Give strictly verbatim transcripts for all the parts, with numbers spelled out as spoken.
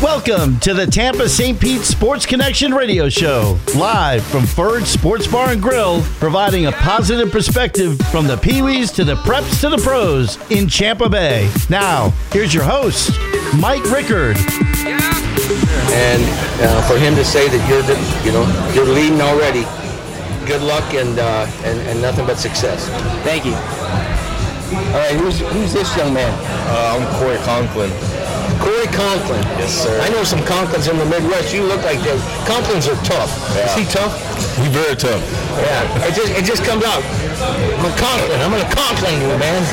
Welcome to the Tampa Saint Pete Sports Connection radio show, live from Ferd Sports Bar and Grill, providing a positive perspective from the Pee-wees to the preps to the pros in Tampa Bay. Now, here's your host, Mike Rickard. And uh, for him to say that you're, the, you know, you're leading already, good luck and, uh, and and nothing but success. Thank you. All right, who's who's this young man? Uh, I'm Corey Conklin. Corey Conklin. Yes, sir. I know some Conklins in the Midwest. You look like they Conklins are tough. Yeah. Is he tough? He's very tough. Yeah. It just it just comes out. I'm a Conklin. I'm gonna Conklin you, man.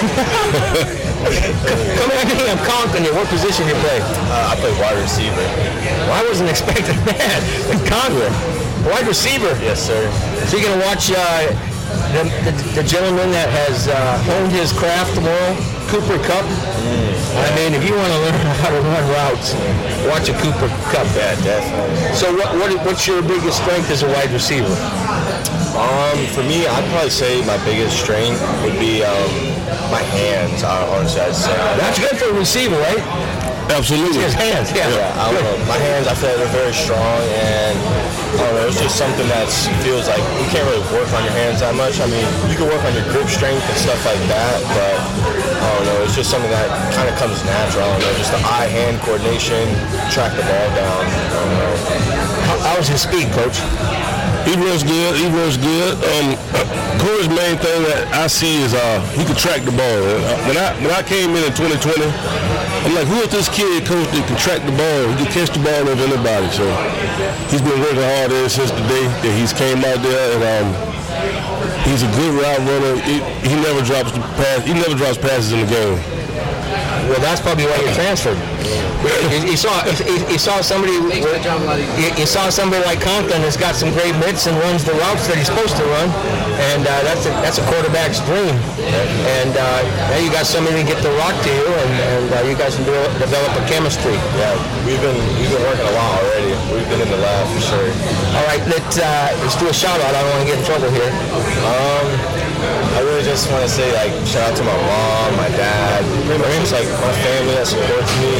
Come at me. I'm Conklin you. What position you play? Uh, I play wide receiver. Well, I wasn't expecting that. Conklin, wide receiver. Yes, sir. So you're gonna watch uh, the, the the gentleman that has uh, honed his craft tomorrow, Cooper Kupp. Mm. I mean, if you want to learn how to run routes, watch a Cooper Kupp. Yeah, definitely. So what, what what's your biggest strength as a wide receiver? Um, for me, I'd probably say my biggest strength would be um, my hands. I honestly, I'd say. That's good for a receiver, right? Absolutely. His hands, yeah. Yeah, I don't know. My hands, I feel like they're very strong, and I don't know, it's just something that feels like you can't really work on your hands that much. I mean, you can work on your grip strength and stuff like that, but I don't know, it's just something that kind of comes natural. I don't know, just the eye-hand coordination, track the ball down. I don't know. How, how's his speed, Coach? He runs good. He runs good. Um, Corey's main thing that I see is uh, he can track the ball. When I when I came in in twenty twenty, I'm like, who is this kid, Coach, that can track the ball? He can catch the ball of anybody. So he's been working hard ever since the day that he's came out there, and um, he's a good route runner. He, he never drops the pass. He never drops passes in the game. Well, that's probably why you transferred. You, you saw you, you saw somebody you, you saw somebody like Conklin that's got some great mitts and runs the routes that he's supposed to run, and uh, that's a, that's a quarterback's dream. And uh, now you got somebody to get the rock to you, and, and uh, you guys can do, develop a chemistry. Yeah, we've been we've been working a lot already. We've been in the lab for sure. All right, let uh, let's do a shout out. I don't want to get in trouble here. Um, I really just want to say, like, shout out to my mom, my dad, pretty much just like my family that supports me,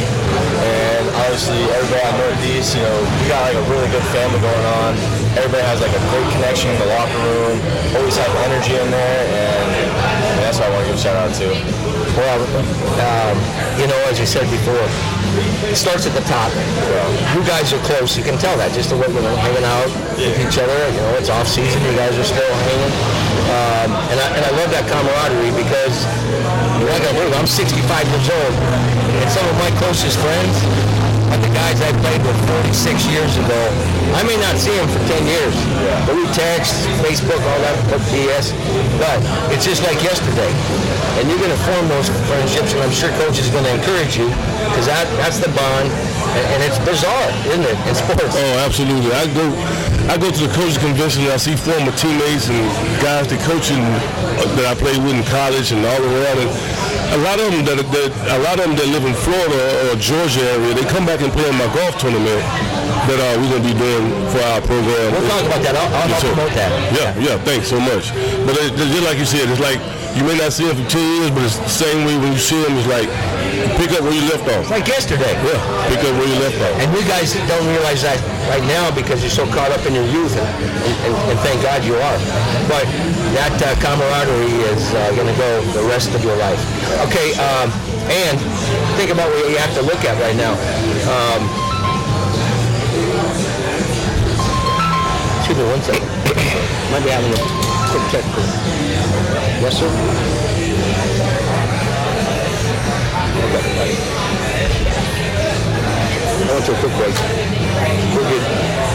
and obviously everybody at Northeast. You know, we got like a really good family going on. Everybody has like a great connection in the locker room. Always have energy in there, and, and that's what I want to give a shout out to. Well, um, you know, as you said before, it starts at the top. Well, you guys are close. You can tell that just the way you're hanging out with each other. You know, it's off season. You guys are still hanging. Um, and, I, and I love that camaraderie because, you're not going to believe it, I'm sixty-five years old, and some of my closest friends are the guys I played with forty-six years ago. I may not see them for ten years, but we text, Facebook, all that B S, but it's just like yesterday. And you're going to form those friendships, and I'm sure Coach is going to encourage you because that, that's the bond, and, and it's bizarre, isn't it, in sports? Oh, absolutely. I go I go to the coaches convention, and I see former teammates and guys that coaching uh, that I played with in college and all around. And a lot of them that, that a lot of them that live in Florida or Georgia area, they come back and play in my golf tournament that uh, we're going to be doing for our program. We'll talk about that. I'll, I'll yes, help promote that. Yeah, yeah, thanks so much. But it, just like you said, it's like you may not see them for ten years, but it's the same way when you see them, it's like you pick up where you left off. It's like yesterday. Yeah, pick up where you left off. And you guys don't realize that right now because you're so caught up in your youth, and, and, and thank God you are. But that uh, camaraderie is uh, going to go the rest of your life. Okay, um, and think about what you have to look at right now. Um, excuse me one second. Might be having a quick check. Yes, sir? Okay. I went to a quick break. We're good.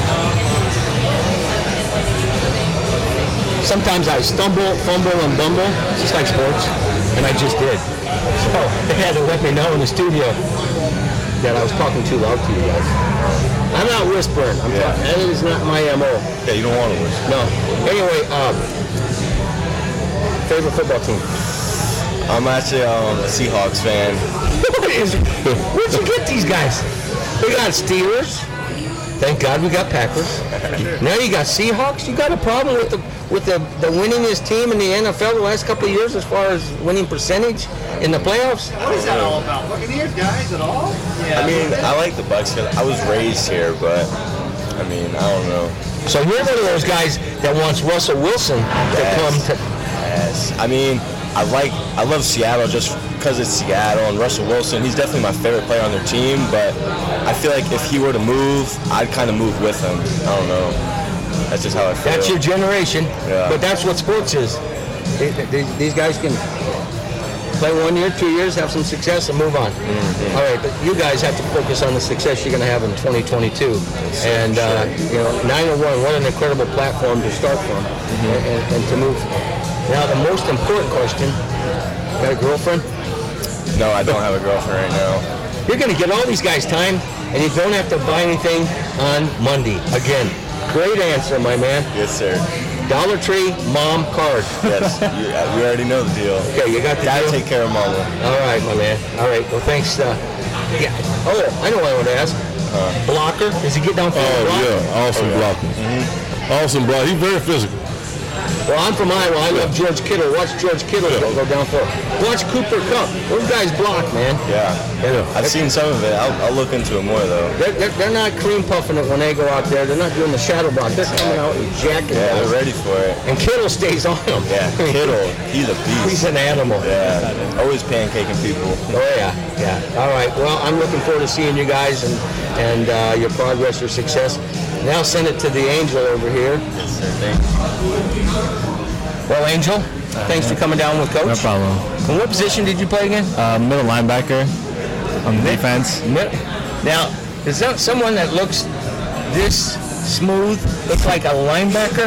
Sometimes I stumble, fumble, and bumble, just like sports, and I just did. So they had to let me know in the studio that I was talking too loud to you guys. I'm not whispering. I'm yeah. talking. That is not my M O. Yeah, you don't want to whisper. No. Anyway, um, favorite football team? I'm actually um, a Seahawks fan. Where'd you get these guys? They got Steelers. Thank God we got Packers. Now you got Seahawks. You got a problem with the with the, the winningest team in the N F L the last couple of years as far as winning percentage in the playoffs? What is that all about? Buccaneers guys at all? Yeah. I mean, I like the Bucs. I was raised here, but I mean, I don't know. So you're one of those guys that wants Russell Wilson to Yes. come to. Yes. I mean, I like, I love Seattle just because it's Seattle and Russell Wilson. He's definitely my favorite player on their team, but I feel like if he were to move, I'd kind of move with him. I don't know. That's just how I feel. That's your generation, Yeah. but that's what sports is. They- they- These guys can play one year, two years, have some success, and move on. Mm-hmm. All right, but you guys have to focus on the success you're going to have in twenty twenty-two. And uh, you know, nine and one, what an incredible platform to start from Mm-hmm. and, and, and to move. Now, the most important question: got a girlfriend? No, I don't have a girlfriend right now. You're going to get all these guys time, and you don't have to buy anything on Monday. Again, great answer, my man. Yes, sir. Dollar Tree Mom Card. Yes, you, we already know the deal. Okay, you got the Gotta deal? take care of mama. All right, my man. All right. Well, thanks. Uh, yeah. Oh, I know what I want to ask. Blocker? Does he get down for the Oh, block? yeah, awesome blocker. Awesome blocker. He's very physical. Well, I'm from Iowa. I love George Kittle. Watch George Kittle go, go down for it. Watch Cooper Kupp. Those guys block, man. Yeah. I've seen some of it. I'll, I'll look into it more, though. They're, they're, they're not cream puffing it when they go out there. They're not doing the shadow block. They're coming out and jacking Yeah, guys. they're ready for it. And Kittle stays on them. Yeah, Kittle, he's a beast. He's an animal. Yeah, always pancaking people. Oh, yeah, yeah. All right. Well, I'm looking forward to seeing you guys and, and uh, your progress, your success. Now send it to the Angel over here. Yes, sir. Thank you. Well, Angel, thanks for coming down with Coach. No problem. And what position did you play again? Uh, middle linebacker on defense. Mid- Now, is that someone that looks this smooth, looks like a linebacker?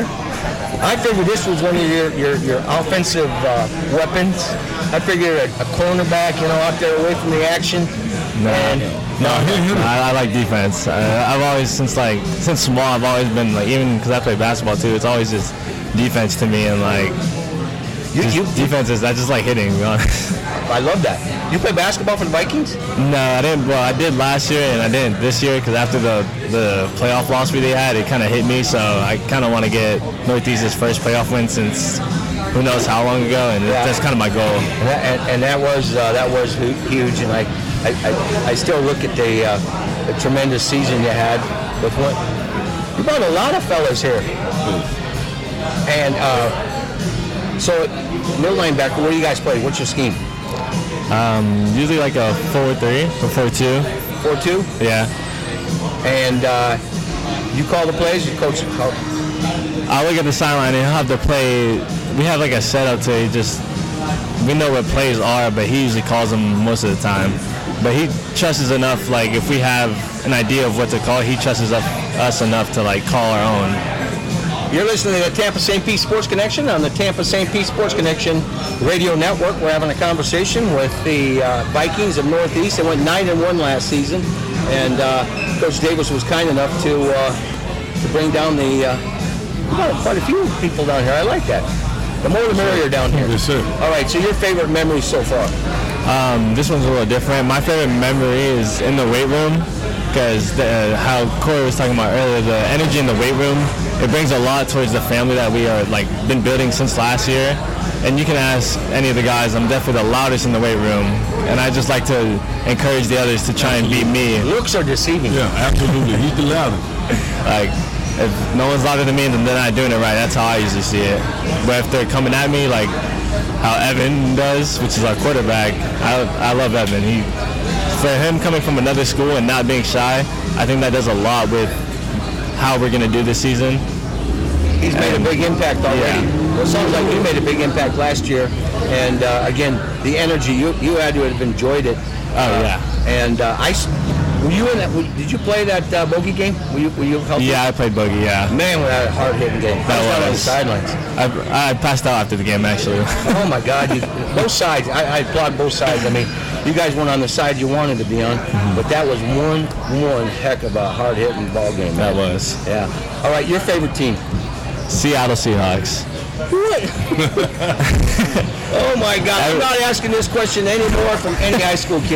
I figured this was one of your, your, your offensive uh, weapons. I figured a, a cornerback, you know, out there away from the action. No, And, no, I, I like defense. Uh, I've always, since like, since small, I've always been like, even because I play basketball too, it's always just defense to me, and like, you, just you, defense is, I just like hitting, to be honest. I love that. You play basketball for the Vikings? No, I didn't. Well, I did last year, and I didn't this year because after the the playoff loss we had, it kind of hit me. So I kind of want to get Northeast's first playoff win since who knows how long ago, and Yeah. that's kind of my goal. And that, and, and that was uh, that was hu- huge, and I, I, I, I still look at the, uh, the tremendous season you had with what you brought a lot of fellas here, and uh, so middle linebacker. What do you guys play? What's your scheme? Um, usually like a four three or four two. four two, Yeah. and uh, you call the plays. You coach. Call. I'll look at the sideline and he'll have to play. We have like a setup to just, we know what plays are, but he usually calls them most of the time. But he trusts enough, like if we have an idea of what to call, he trusts up, us enough to like call our own. You're listening to the Tampa Saint Pete Sports Connection on the Tampa Saint Pete Sports Connection Radio Network. We're having a conversation with the uh, Vikings of Northeast. They went nine and one last season, and uh, Coach Davis was kind enough to uh, to bring down the uh, well, quite a few people down here. I like that. The more the merrier down here. Yes, sir. All right. So your favorite memory so far? Um, this one's a little different. My favorite memory is in the weight room, because uh, how Corey was talking about earlier, the energy in the weight room, it brings a lot towards the family that we are like been building since last year. And you can ask any of the guys, I'm definitely the loudest in the weight room, and I just like to encourage the others to try and beat me. Looks are deceiving. Yeah, absolutely. He's the loudest. Like, if no one's louder than me, then they're not doing it right. That's how I usually see it. But if they're coming at me like how Evan does, which is our quarterback, I, I love Evan. He, for him coming from another school and not being shy, I think that does a lot with how we're going to do this season. He's made a big impact already. Yeah. Well, it sounds like you made a big impact last year. And uh, again, the energy, you you had to have enjoyed it. Oh, yeah. And uh, I, s- were you in that, were- did you play that uh, bogey game? Were you, were you helping? Yeah, I played bogey, yeah. Man, was that a hard-hitting game. I That was out on the was. sidelines. I, I passed out after the game, actually. Oh, my God. You, both sides. I, I applaud both sides. I mean, you guys went on the side you wanted to be on, but that was one, one heck of a hard-hitting ball game. That man. was. Yeah. All right, your favorite team? Seattle Seahawks. What? Oh my God! I'm not asking this question anymore from any high school kids.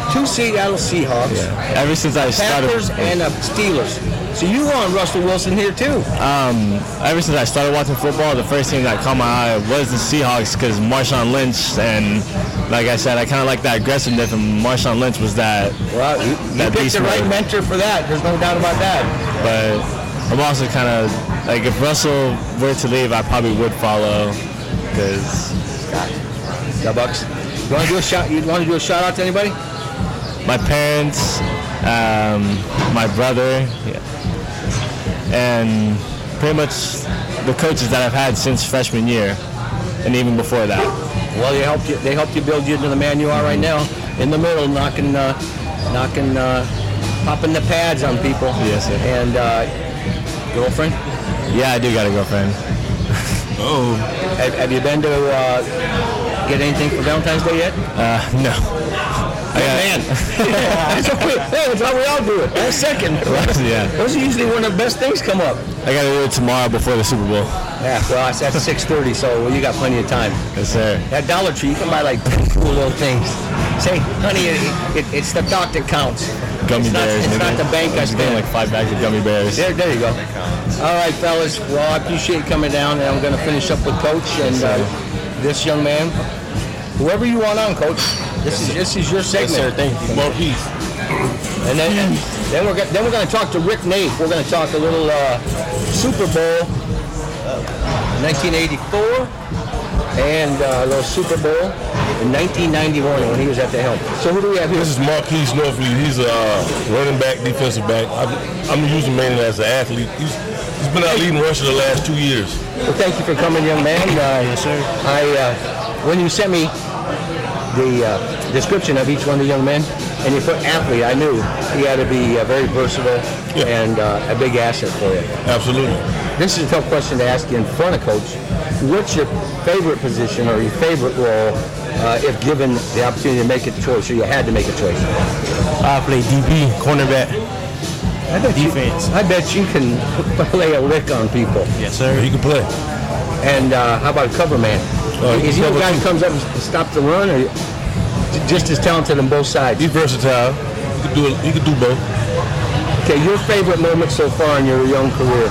two Seattle Seahawks, Yeah. Ever since I started, Packers, and uh, Steelers. So you were on Russell Wilson here too. um, ever since I started watching football, the first team that caught my eye was the Seahawks because Marshawn Lynch, and like I said, I kind of like that aggressiveness, and Marshawn Lynch was that. Well, you, you that picked beast the right mode. mentor for that. There's no doubt about that. But I'm also kind of like, if Russell were to leave, I probably would follow because Starbucks. You want to do a shout? You want to do a shout out to anybody? my parents, um, my brother, yeah, and pretty much the coaches that I've had since freshman year, and even before that. Well, they helped you. They helped you build you into the man you are right now. In the middle, knocking, uh, knocking, uh, popping the pads on people. Yes, sir. And uh, girlfriend. Yeah, I do got a girlfriend. Oh, Have, have you been to uh, get anything for Valentine's Day yet? Uh, no. I got, Man, that's, how we, that's how we all do it. Last second. yeah, Those are usually when the best things come up. I got to do it tomorrow before the Super Bowl. Yeah, well, it's at six thirty, so well, you got plenty of time. Yes, sir. At Dollar Tree, you can buy like cool little things. Say, honey, it, it, it's the thought that counts. Gummy it's not, bears. It's maybe. not the bank I I'm just getting spent. like five bags of gummy bears. There, there you go. All right, fellas. Well, I appreciate you coming down, and I'm going to finish up with Coach and uh, this young man. Whoever you want on, Coach. This is this is your segment. yes, sir. Thank you. More peace. And then then we're go- then we're going to talk to Rick Nave. We're going to talk a little uh, Super Bowl, uh, nineteen eighty-four, and uh, a little Super Bowl in nineteen ninety-one when he was at the helm. So who do we have here? This is Marquise Norfleet. He's a uh, running back, defensive back. I'm, I'm using him mainly as an athlete. He's, he's been our leading rusher the last two years. Well, thank you for coming, young man. Uh, yes, sir. I uh, when you sent me the uh, description of each one of the young men, and you put athlete, I knew he had to be uh, very versatile Yeah. and uh, a big asset for you. Absolutely. This is a tough question to ask you in front of Coach. What's your favorite position or your favorite role uh, if given the opportunity to make a choice, or you had to make a choice? I play D B, cornerback. I bet Defense. You, I bet you can lay a lick on people. Yes, sir. He can play. And uh, how about cover man? Uh, he Is can he the cover guy too. who comes up and stops the run, or just as talented on both sides? He's versatile. He can do it. He can do both. Okay, your favorite moment so far in your young career?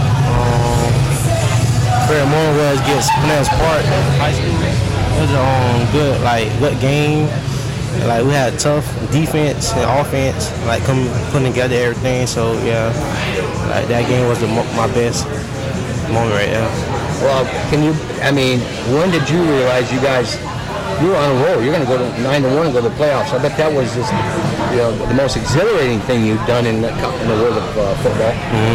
Favorite moment was against Pinellas Park High School. It was a um, good, like, good game. Like, we had tough defense and offense, like, come putting together everything. So, yeah, like, that game was the, mo- my best moment right there. Well, can you? I mean, when did you realize you guys? You were on a roll. You're going to go to nine to one and go to the playoffs. I bet that was just, you know, the most exhilarating thing you've done in the, in the world of uh, football.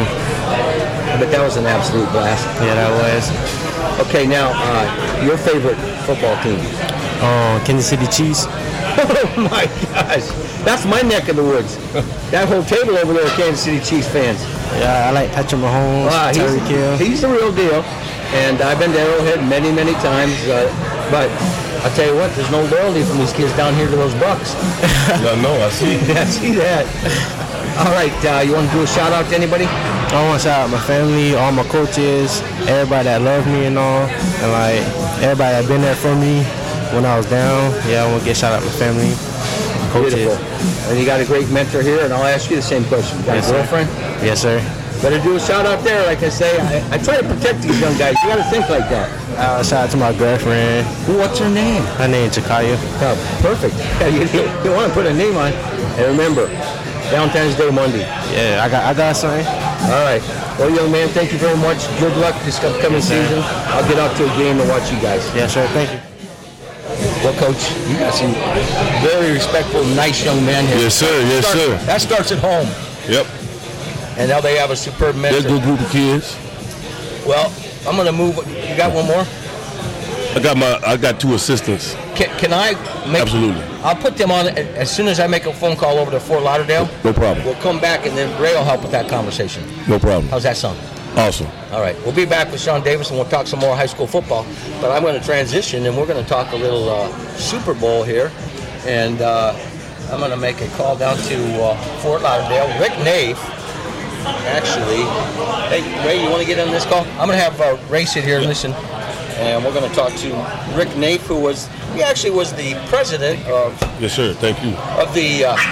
Mm-hmm. I bet that was an absolute blast. Yeah, that was. Okay, now uh, your favorite football team? Um, Kansas City Chiefs. Oh my gosh, that's my neck of the woods. That whole table over there are Kansas City Chiefs fans. Yeah, I like Patrick Mahomes, Wow, Tyreek Hill. he's, he's the real deal. And I've been to Arrowhead many, many times. Uh, but I'll tell you what, there's no loyalty from these kids down here to those Bucks. I know. I see. I see that. All right, uh, you want to do a shout out to anybody? I want to shout out my family, all my coaches, everybody that love me and all, and like everybody that been there for me when I was down. Yeah, I want to get shout out my family, coaches. Beautiful. And you got a great mentor here, and I'll ask you the same question. You got Yes, a sir. girlfriend? Yes, sir. Better do a shout out there. Like I say, I, I try to protect these young guys. You got to think like that. Uh, shout out to my girlfriend. What's her name? Her name is Jakaya. Oh, perfect. Yeah, you, you, you want to put a name on. And remember, Valentine's Day Monday. Yeah, I got I got something. All right. Well, young man, thank you very much. Good luck this upcoming Yes, sir. season. I'll get out to a game to watch you guys. Yes, sir. Thank you. Well, Coach, you got some very respectful, nice young men here. Yes, sir. Yes, Start- sir. That starts at home. Yep. And now they have a superb They're a mentor. good group of kids. Well, I'm going to move. You got one more? I got my. I got two assistants. Can, can I make... Absolutely. I'll put them on as soon as I make a phone call over to Fort Lauderdale. No problem. We'll come back, and then Ray will help with that conversation. No problem. How's that sound? Awesome. All right. We'll be back with Sean Davis, and we'll talk some more high school football. But I'm going to transition, and we're going to talk a little uh, Super Bowl here. And uh, I'm going to make a call down to uh, Fort Lauderdale. Rick Nave, actually. Hey, Ray, you want to get on this call? I'm going to have uh, Ray sit here and listen. and we're going to talk to Rick Naif, who was he actually was the president of. Yes, sir. Thank you. Of the uh,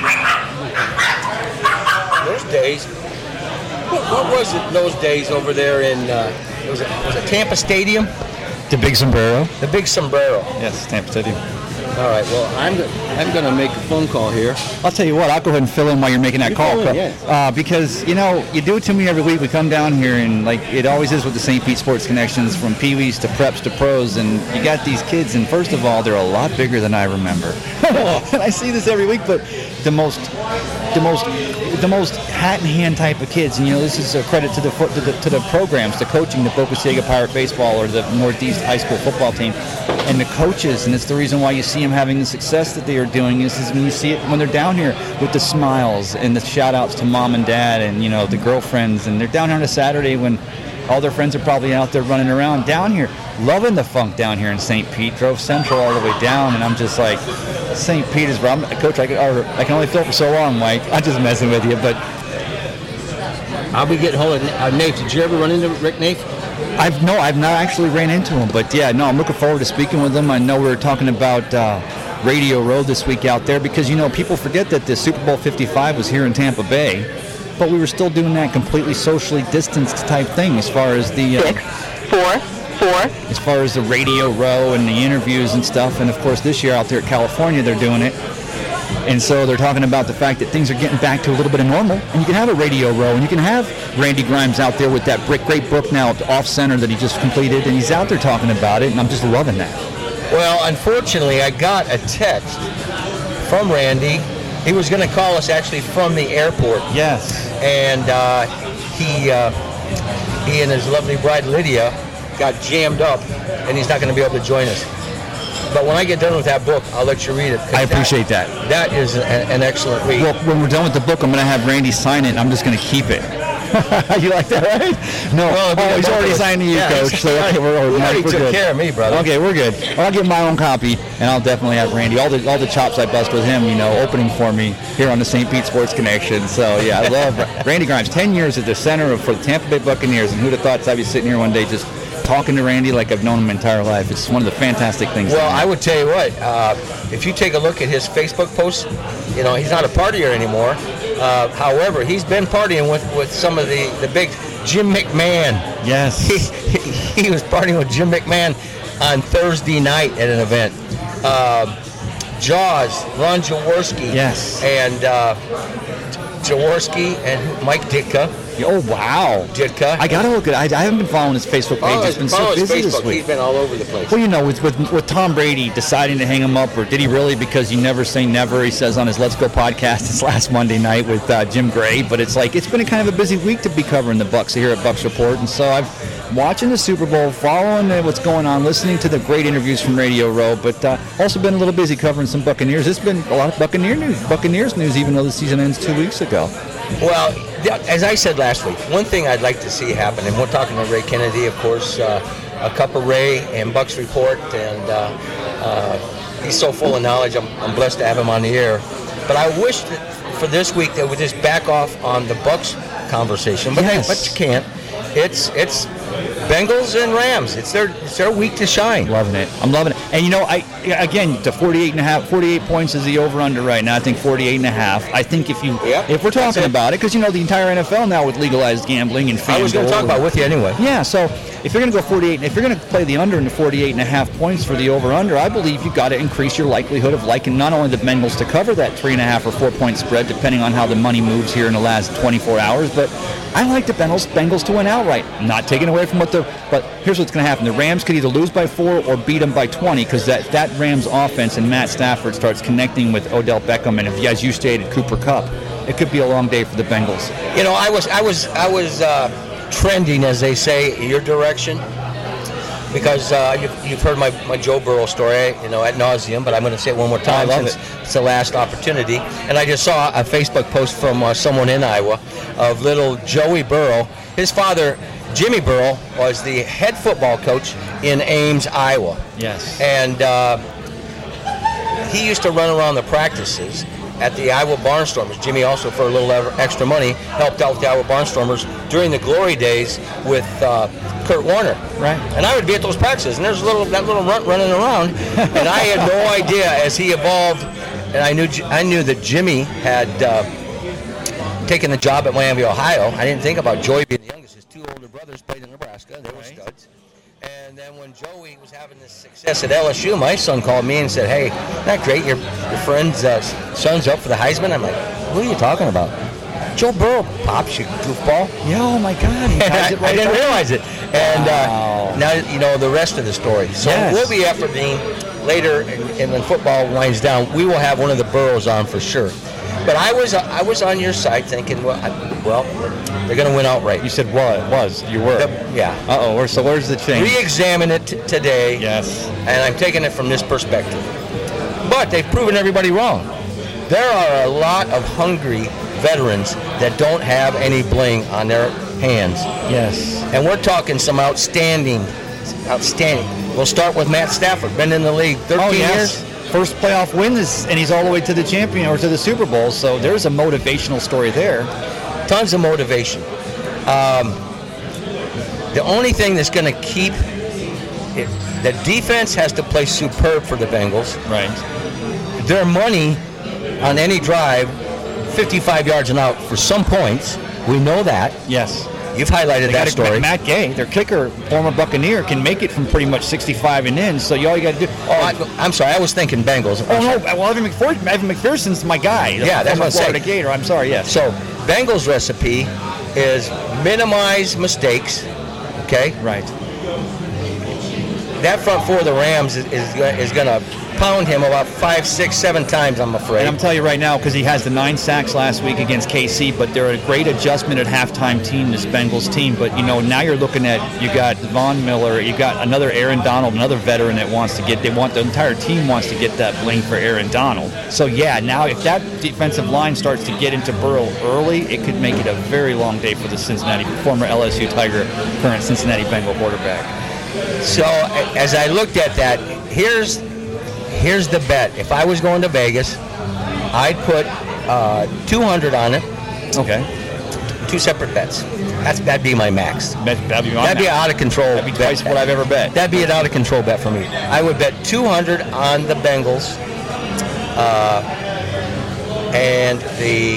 those days. What, what was it those days over there in? Uh, it was it was it Tampa Stadium? The Big Sombrero. The Big Sombrero. Yes, Tampa Stadium. All right. Well, I'm go- I'm going to make a phone call here. I'll tell you what. I'll go ahead and fill in while you're making that You call, fill in, yes. uh, because you know you do it to me every week. We come down here and like it always is with the Saint Pete Sports Connections, from Pee Wees to preps to pros, and you got these kids. And first of all, they're a lot bigger than I remember. And I see this every week, but the most, the most, the most hat in hand type of kids. And you know, this is a credit to the foot to the to the programs, the coaching, the Boca Ciega Pirate baseball or the Northeast high school football team, and the coaches. And it's the reason why you see them having the success that they are doing. Is, is when you see it when they're down here with the smiles and the shout outs to mom and dad and you know the girlfriends, and they're down here on a Saturday when all their friends are probably out there running around down here, loving the funk down here in Saint Pete. Drove Central all the way down, and I'm just like, Saint Pete is where I'm, Coach. I can, or, I can only fill for so long, Mike. I'm just messing with you, but I'll be getting hold of uh, Naif. Did you ever run into Rick Naif? I've no, I've not actually ran into him, but yeah, no, I'm looking forward to speaking with him. I know we were talking about uh, Radio Row this week out there because you know people forget that the Super Bowl fifty-five was here in Tampa Bay, but we were still doing that completely socially distanced type thing as far as the uh, six, four, four. As far as the Radio Row and the interviews and stuff, and of course this year out there at California they're doing it. And so they're talking about the fact that things are getting back to a little bit of normal, and you can have a Radio Row, and you can have Randy Grimes out there with that brick, great book now off center that he just completed, and he's out there talking about it, and I'm just loving that. Well, unfortunately, I got a text from Randy. He was going to call us actually from the airport. Yes. And uh, he, uh, he and his lovely bride Lydia got jammed up, and he's not going to be able to join us. But when I get done with that book, I'll let you read it. I appreciate that. That, that is a, an excellent read. Well, when we're done with the book, I'm going to have Randy sign it, and I'm just going to keep it. You like that, right? No, well, oh, he's already signed to you, yeah, Coach. So okay, we're, he we're, already we're took good. care of me, brother. Okay, we're good. I'll get my own copy, and I'll definitely have Randy. All the all the chops I bust with him, you know, opening for me here on the Saint Pete Sports Connection. So yeah, I love Randy Grimes. Ten years at the center of for the Tampa Bay Buccaneers, and who'd have thought I'd be sitting here one day just talking to Randy like I've known him my entire life. It's one of the fantastic things. Well, I would tell you what, uh, if you take a look at his Facebook posts, you know, he's not a partier anymore. Uh, however, he's been partying with, with some of the, the big Jim McMahon. Yes. He, he, he was partying with Jim McMahon on Thursday night at an event. Um, Jaws, Ron Jaworski. Yes. And uh, Jaworski and Mike Ditka. Oh, wow. Ditka. I got to look at it. I, I haven't been following his Facebook page. Oh, It's been so follow his busy Facebook. this week. He's been all over the place. Well, you know, with, with with Tom Brady deciding to hang him up, or did he really? Because you never say never. He says on his Let's Go podcast this last Monday night with uh, Jim Gray. But it's like, it's been a kind of a busy week to be covering the Bucs here at Bucs Report. And so I've watching the Super Bowl, following what's going on, listening to the great interviews from Radio Row, but uh, also been a little busy covering some Buccaneers. It's been a lot of Buccaneer news, Buccaneers news, even though the season ends two weeks ago. Well, as I said last week, one thing I'd like to see happen, and we're talking to Ray Kennedy, of course, uh, a cup of Ray and Bucs Report, and uh, uh, he's so full of knowledge. I'm, I'm blessed to have him on the air. But I wish that for this week that we just back off on the Bucs conversation, but Yes. hey, but you can't. It's it's Bengals and Rams. It's their it's their week to shine. Loving it. I'm loving it. And you know, I again, to forty-eight and a half, forty-eight points is the over-under right now. I think forty-eight and a half. I think if you, Yep, if we're that's talking it. about it, because you know the entire N F L now with legalized gambling and FanDuel. I was going to talk about it with you anyway. Yeah, so if you're going to go forty-eight, if you're going to play the under in the forty-eight and a half points for the over/under, I believe you've got to increase your likelihood of liking not only the Bengals to cover that three and a half or four point spread, depending on how the money moves here in the last twenty-four hours, but I like the Bengals, Bengals to win outright. Not taking away from what the, but here's what's going to happen: the Rams could either lose by four or beat them by twenty, because that that Rams offense and Matt Stafford starts connecting with Odell Beckham and, if, as you stated, Cooper Kupp. It could be a long day for the Bengals. You know, I was I was I was uh, trending, as they say, your direction, because uh, you've, you've heard my, my Joe Burrow story, you know, ad nauseum, but I'm going to say it one more time I love since it's the last opportunity. And I just saw a Facebook post from uh, someone in Iowa of little Joey Burrow. His father, Jimmy Burrow, was the head football coach in Ames, Iowa. Yes. And uh, he used to run around the practices at the Iowa Barnstormers. Jimmy also, for a little extra money, helped out with the Iowa Barnstormers during the glory days with uh, Kurt Warner. Right. And I would be at those practices, and there's a little that little runt running around, and I had no idea as he evolved. And I knew I knew that Jimmy had uh, taken the job at Miami, Ohio. I didn't think about Joey being the youngest. His two older brothers played in Nebraska. They were studs. And then when Joey was having this success at L S U, my son called me and said, "Hey, isn't that great? Your, your friend's uh, son's up for the Heisman." I'm like, "Who are you talking about?" Joe Burrow, Pops, you goofball. Yeah, oh my God. He I, it right I didn't there. realize it. And Wow. uh, now you know the rest of the story. So Yes. we'll be after Dean later, and, and when football winds down, we will have one of the Burrows on for sure. But I was uh, I was on your side thinking, well, I, well they're going to win outright. You said what? Was. You were. The- yeah. Uh-oh. Where, so where's the change? Re-examine it t- today. Yes. And I'm taking it from this perspective. But they've proven everybody wrong. There are a lot of hungry veterans that don't have any bling on their hands. Yes. And we're talking some outstanding, outstanding. We'll start with Matt Stafford, been in the league thirteen Oh, yes. years. First playoff win, is, and he's all the way to the champion or to the Super Bowl. So there's a motivational story there. Tons of motivation. Um, the only thing that's going to keep it, the defense has to play superb for the Bengals. Right. Their money on any drive, fifty-five yards and out for some points. We know that. Yes. You've highlighted They that got story. Matt Gay, their kicker, former Buccaneer, can make it from pretty much sixty-five and in. So you all you got to do. Oh, I, I'm sorry. I was thinking Bengals. Oh no! Well, Evan McPherson, Evan McPherson's my guy. Yeah, that's Former what I'm saying. Florida Gator. I'm sorry. Yes. So, Bengals recipe is minimize mistakes. Okay. Right. That front four of the Rams is is, is going to pound him about five, six, seven times, I'm afraid. And I'm telling you right now, because he has the nine sacks last week against K C, but they're a great adjustment at halftime team, this Bengals team. But, you know, now you're looking at, you got Von Miller, you got another Aaron Donald, another veteran that wants to get, they want, the entire team wants to get that bling for Aaron Donald. So, yeah, now if that defensive line starts to get into Burrow early, it could make it a very long day for the Cincinnati, former L S U Tiger, current Cincinnati Bengal quarterback. So, a- as I looked at that, here's here's the bet. If I was going to Vegas, I'd put uh, two hundred on it. Okay. Two separate bets. That's that'd be my max. Bet, that'd be, my That'd be an max. out of control. That'd be twice bet. what I've ever bet. That'd be an out of control bet for me. I would bet two hundred on the Bengals uh, and the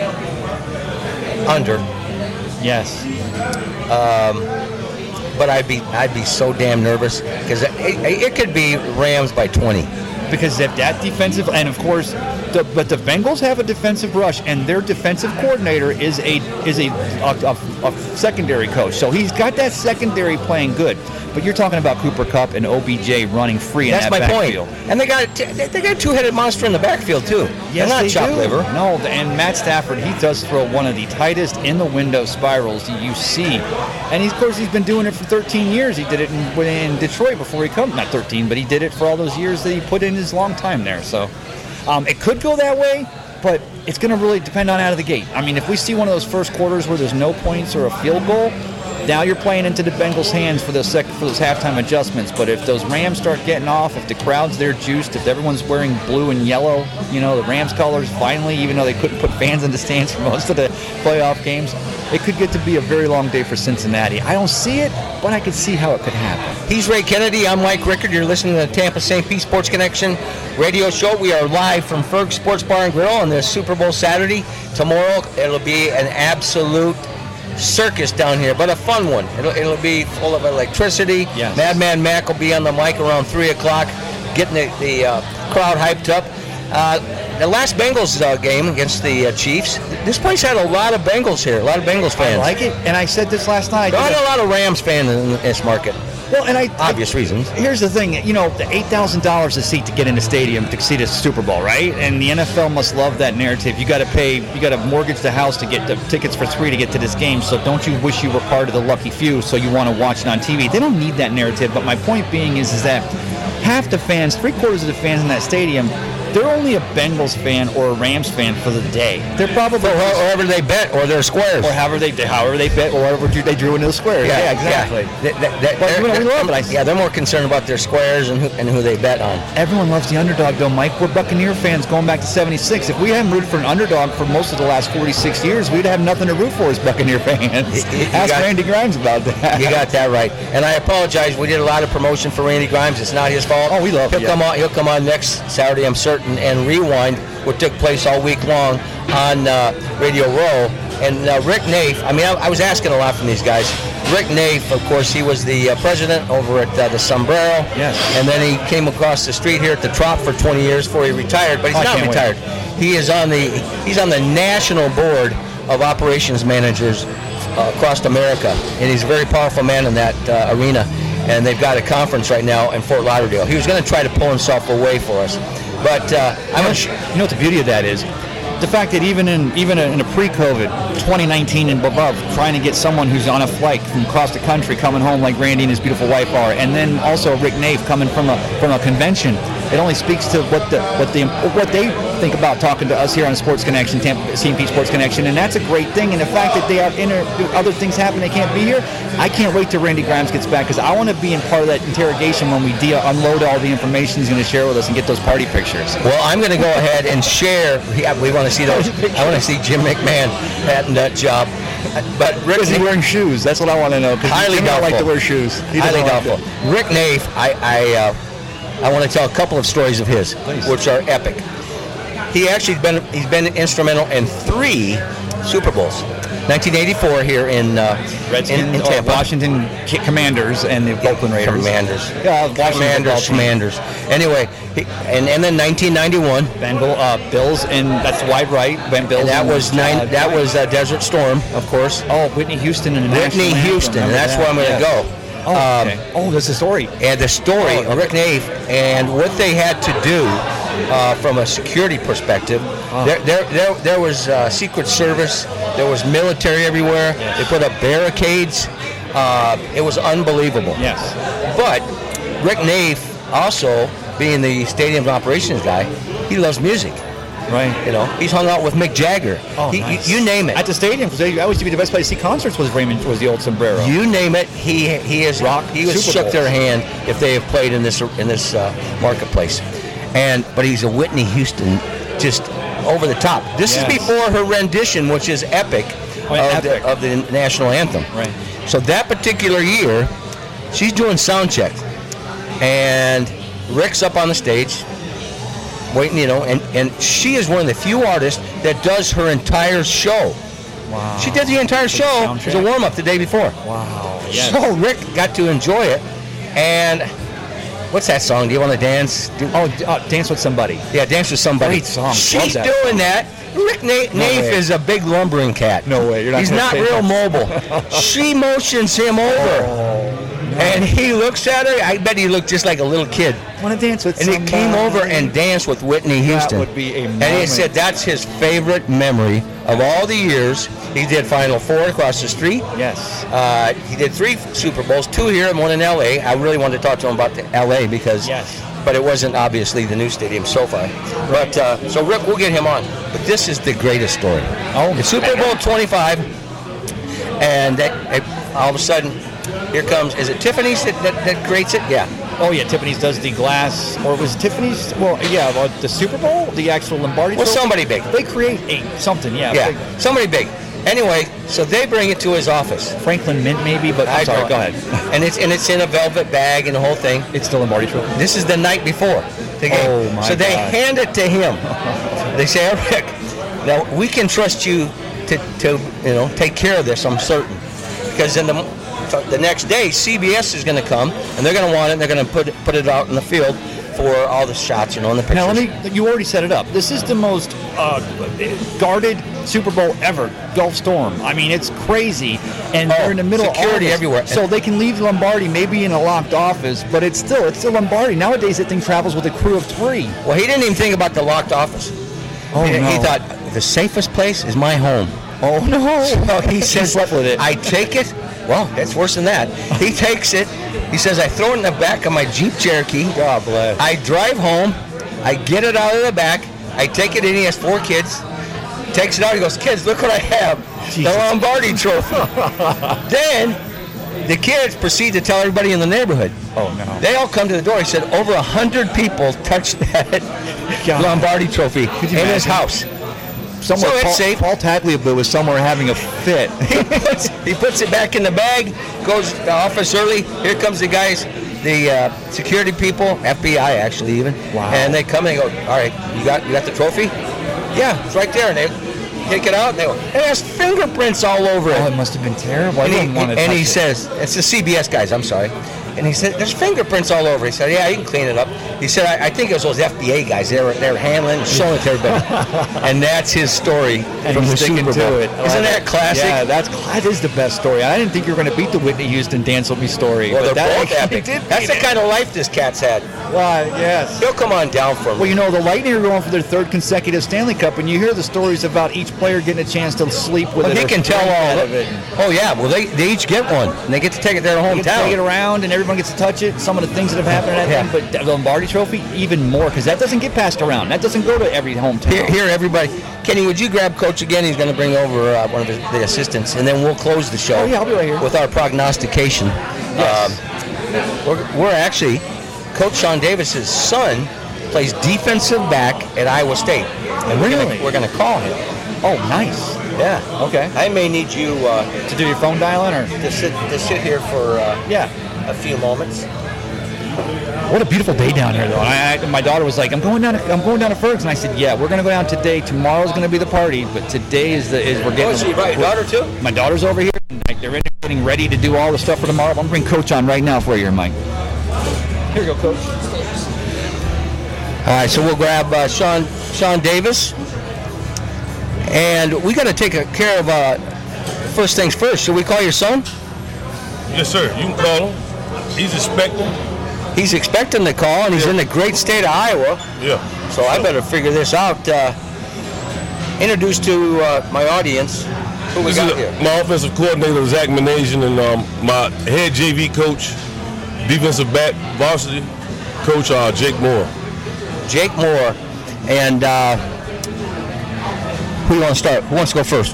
under. Yes. Um, but I'd be I'd be so damn nervous because it, it, it could be Rams by twenty. Because if that defensive, and of course, the, but the Bengals have a defensive rush, and their defensive coordinator is a is a, a, a, a secondary coach, so he's got that secondary playing good. But you're talking about Cooper Kupp and O B J running free in That's that my backfield. point. And they got they they got a two-headed monster in the backfield too. Yes, They're not they chopped do. liver. No, and Matt Stafford, he does throw one of the tightest in the window spirals you see, and he, of course he's been doing it for thirteen years. He did it in, in Detroit before he come, not thirteen, but he did it for all those years that he put in his long time there. So um, it could go that way, but it's going to really depend on out of the gate. I mean, if we see one of those first quarters where there's no points or a field goal, now you're playing into the Bengals' hands for those sec- for those halftime adjustments. But if those Rams start getting off, if the crowd's there juiced, if everyone's wearing blue and yellow, you know, the Rams colors finally, even though they couldn't put fans in the stands for most of the playoff games, it could get to be a very long day for Cincinnati. I don't see it, but I could see how it could happen. He's Ray Kennedy. I'm Mike Rickard. You're listening to the Tampa Saint Pete Sports Connection radio show. We are live from Ferg Sports Bar and Grill on this Super Bowl Saturday. Tomorrow, it'll be an absolute circus down here, but a fun one. It'll, it'll be full of electricity. Yes. Madman Mac will be on the mic around three o'clock, getting the, the uh, crowd hyped up. Uh, the last Bengals uh, game against the uh, Chiefs, this place had a lot of Bengals here, a lot of Bengals fans. I like it, and I said this last night. There aren't a lot of Rams fans in this market. Well, and I Obvious I, reasons. Here's the thing, you know, the eight thousand dollars a seat to get in the stadium to see the Super Bowl, right? And the N F L must love that narrative. You got to pay, you got to mortgage the house to get the tickets for three to get to this game. So don't you wish you were part of the lucky few? So you want to watch it on T V? They don't need that narrative. But my point being is, is that half the fans, three quarters of the fans in that stadium, they're only a Bengals fan or a Rams fan for the day. They're probably or however they bet, or their squares, or however they however they bet, or whatever they drew into the squares. Yeah, yeah exactly. Yeah. They, they, they, but, you know, we love it. Yeah, they're more concerned about their squares and who, and who they bet on. Everyone loves the underdog, though, Mike. We're Buccaneer fans going back to seventy-six. If we hadn't rooted for an underdog for most of the last forty-six years, we'd have nothing to root for as Buccaneer fans. You, you Ask got, Randy Grimes about that. You got that right. And I apologize. We did a lot of promotion for Randy Grimes. It's not his fault. Oh, we love he'll it. Come on, he'll come on next Saturday, I'm certain, and rewind what took place all week long on uh, Radio Row. And uh, Rick Naif, I mean, I, I was asking a lot from these guys. Rick Naif, of course, he was the uh, president over at uh, the Sombrero. Yes. And then he came across the street here at the Trop for twenty years before he retired. But he's oh, not retired. Wait. He is on the he's on the national board of operations managers uh, across America, and he's a very powerful man in that uh, arena. And they've got a conference right now in Fort Lauderdale. He was going to try to pull himself away for us, but uh, I'm you, know, you know what the beauty of that is? The fact that even in even in a pre-COVID twenty nineteen and above, trying to get someone who's on a flight from across the country coming home like Randy and his beautiful wife are, and then also Rick Naif coming from a from a convention, it only speaks to what the what the what they think about talking to us here on Sports Connection, Tampa C M P Sports Connection, and that's a great thing. And the fact that they have inter, other things happen, they can't be here. I can't wait till Randy Grimes gets back because I want to be in part of that interrogation when we de- unload all the information he's going to share with us and get those party pictures. Well, I'm going to go ahead and share. Yeah, we want to see those. I want to see Jim McMahon patting that job. But Rick, is he wearing shoes? That's what I want to know. Highly Jim doubtful. Like to wear shoes. He highly doubtful. Like Rick Naif, I I, uh, I want to tell a couple of stories of his, Please. which are epic. He actually been he's been instrumental in three Super Bowls. nineteen eighty-four here in uh, Redskins, in, in Tampa. Washington Commanders and the Oakland Raiders. Commanders. Yeah, Commanders. Commanders. Anyway, he, and and then nineteen ninety-one. Bengal, uh, Bills, and that's wide right. Ben Bills. And that and, was nine. Uh, that was uh, Desert Storm, of course. Oh, Whitney Houston and the Whitney Houston. And that's that. where I'm going to yes. go. Oh, okay. um, oh, that's the story. And the story oh, okay. of Rick Naif and what they had to do uh, from a security perspective. Oh. There, there, there, there was uh, Secret Service. There was military everywhere. Yes. They put up barricades. Uh, it was unbelievable. Yes. But Rick Naif, also being the stadium operations guy, he loves music. Right. You know, he's hung out with Mick Jagger. Oh, he, nice. you, you name it. At the stadium, because that used to be the best place to see concerts was Raymond, was the old Sombrero. You name it, he he is rock. He was Super shook Bowl. their hand if they have played in this in this uh, marketplace. And but he's a Whitney Houston, just over the top. This yes. is before her rendition, which is epic, oh, yeah, of, epic. The, of the national anthem. Right. So that particular year, she's doing sound check, and Rick's up on the stage. Waiting, you know, and, and she is one of the few artists that does her entire show. Wow. She did the entire show as a warm-up the day before. Wow. Yes. So Rick got to enjoy it. And what's that song? Do you want to dance? Do, oh, uh, Dance with Somebody. Yeah, Dance with Somebody. Great song. She's that doing song. that. Rick Na- no Naif way. is a big lumbering cat. No way. You're not He's not real mobile. She motions him over. Oh. And he looks at her. I bet he looked just like a little kid. Want to dance with and somebody. he came over and danced with Whitney Houston. That would be a moment. And he said that's his favorite memory of all the years. He did Final Four across the street. Yes. Uh, he did three Super Bowls, two here and one in L A. I really wanted to talk to him about the L A because, yes. but it wasn't obviously the new stadium, SoFi. But uh, so Rick, we'll get him on. But this is the greatest story. Oh, it's Super Bowl twenty-five, and they, they, all of a sudden. Here comes, is it Tiffany's that, that, that creates it? Yeah. Oh, yeah, Tiffany's does the glass, or was Tiffany's, well, yeah, well, the Super Bowl, the actual Lombardi Well, trophy? somebody big. They create a, something, yeah. Yeah, big. somebody big. Anyway, so they bring it to his office. Franklin Mint, maybe, but I'm I sorry, know. go ahead. And it's and it's in a velvet bag and the whole thing. It's the Lombardi trophy. This is the night before the game. Oh, my So they God. hand it to him. They say, oh, Rick, now we can trust you to, to, you know, take care of this, I'm certain. Because in the... The next day, C B S is going to come, and they're going to want it, and they're going to put it, put it out in the field for all the shots, you know, and the pictures. Now, let me, you already set it up. This is the most uh, guarded Super Bowl ever, Gulf Storm. I mean, it's crazy, and oh, they're in the middle security of all this. everywhere. So they can leave Lombardi maybe in a locked office, but it's still, it's still Lombardi. Nowadays, that thing travels with a crew of three. Well, he didn't even think about the locked office. Oh, he, no. he thought, the safest place is my home. Oh, no. So he says, slept with it. I take it. Well, it's worse than that. He takes it. He says, I throw it in the back of my Jeep Cherokee. God bless. I drive home. I get it out of the back. I take it in. He has four kids. Takes it out. He goes, kids, look what I have. Jesus. The Lombardi Trophy. Then the kids proceed to tell everybody in the neighborhood. Oh, no. They all come to the door. He said over one hundred people touched that God. Lombardi Trophy in imagine? his house. Somewhere so it's Paul, safe. Paul Tagliabue was somewhere having a fit. he, puts, he puts it back in the bag, goes to the office early. Here comes the guys, the uh, security people, F B I actually even. Wow. And they come and they go, all right, you got you got the trophy? Yeah, it's right there. And they take it out and they go, it has fingerprints all over it. Oh, it must have been terrible. I and didn't he, want to and touch he it. says, it's the C B S guys, I'm sorry. And he said, there's fingerprints all over. He said, yeah, you can clean it up. He said, I, I think it was those F B A guys. They were, they were handling and showing it to everybody. And that's his story and from the sticking Super Bowl. to it. Isn't that classic? Yeah, that's, that is the best story. I didn't think you were going to beat the Whitney Houston Dan Sophie story. Well, but they're that both epic. That's the kind of life this cat's had. Why, yes. He'll come on down for me. Well, you know, the Lightning are going for their third consecutive Stanley Cup, and you hear the stories about each player getting a chance to sleep with well, it. He can tell all of it. Oh, yeah. Well, they, they each get one, and they get to take it to their hometown. They get to take it around, and everyone gets to touch it. Some of the things that have happened at that yeah. thing, but the Lombardi Trophy, even more, because that doesn't get passed around. That doesn't go to every hometown. Here, here everybody. Kenny, would you grab Coach again? He's going to bring over uh, one of the, the assistants, and then we'll close the show. Oh, yeah, I'll be right here. With our prognostication. Yes. Um, we're, we're actually, Coach Sean Davis's son plays defensive back at Iowa State. And we're Really? Gonna, we're going to call him. Oh, nice. Yeah. Okay. I may need you uh, To do your phone dialing, or? to sit to sit here for uh, Yeah. a few moments. What a beautiful day down here, though. I, I, my daughter was like, "I'm going down. To, I'm going down to Fergs," and I said, "Yeah, we're going to go down today. Tomorrow's going to be the party, but today is the is we're getting." Oh, so you brought your daughter too? My daughter's over here. And like, they're getting ready to do all the stuff for tomorrow. I'm going to bring Coach on right now for you, Mike. Here you go, Coach. All right, so we'll grab uh, Sean Sean Davis, and we got to take a care of uh, first things first. Should we call your son? Yes, sir. You can call him. He's expecting. He's expecting the call, and he's Yeah. in the great state of Iowa. Yeah. So I better figure this out. Uh, introduce to uh, my audience who we This got is here. my offensive coordinator, Zach Manasian, and um, my head J V coach, defensive back, varsity coach, uh, Jake Moore. Jake Moore, and uh, who you want to start? Who wants to go first?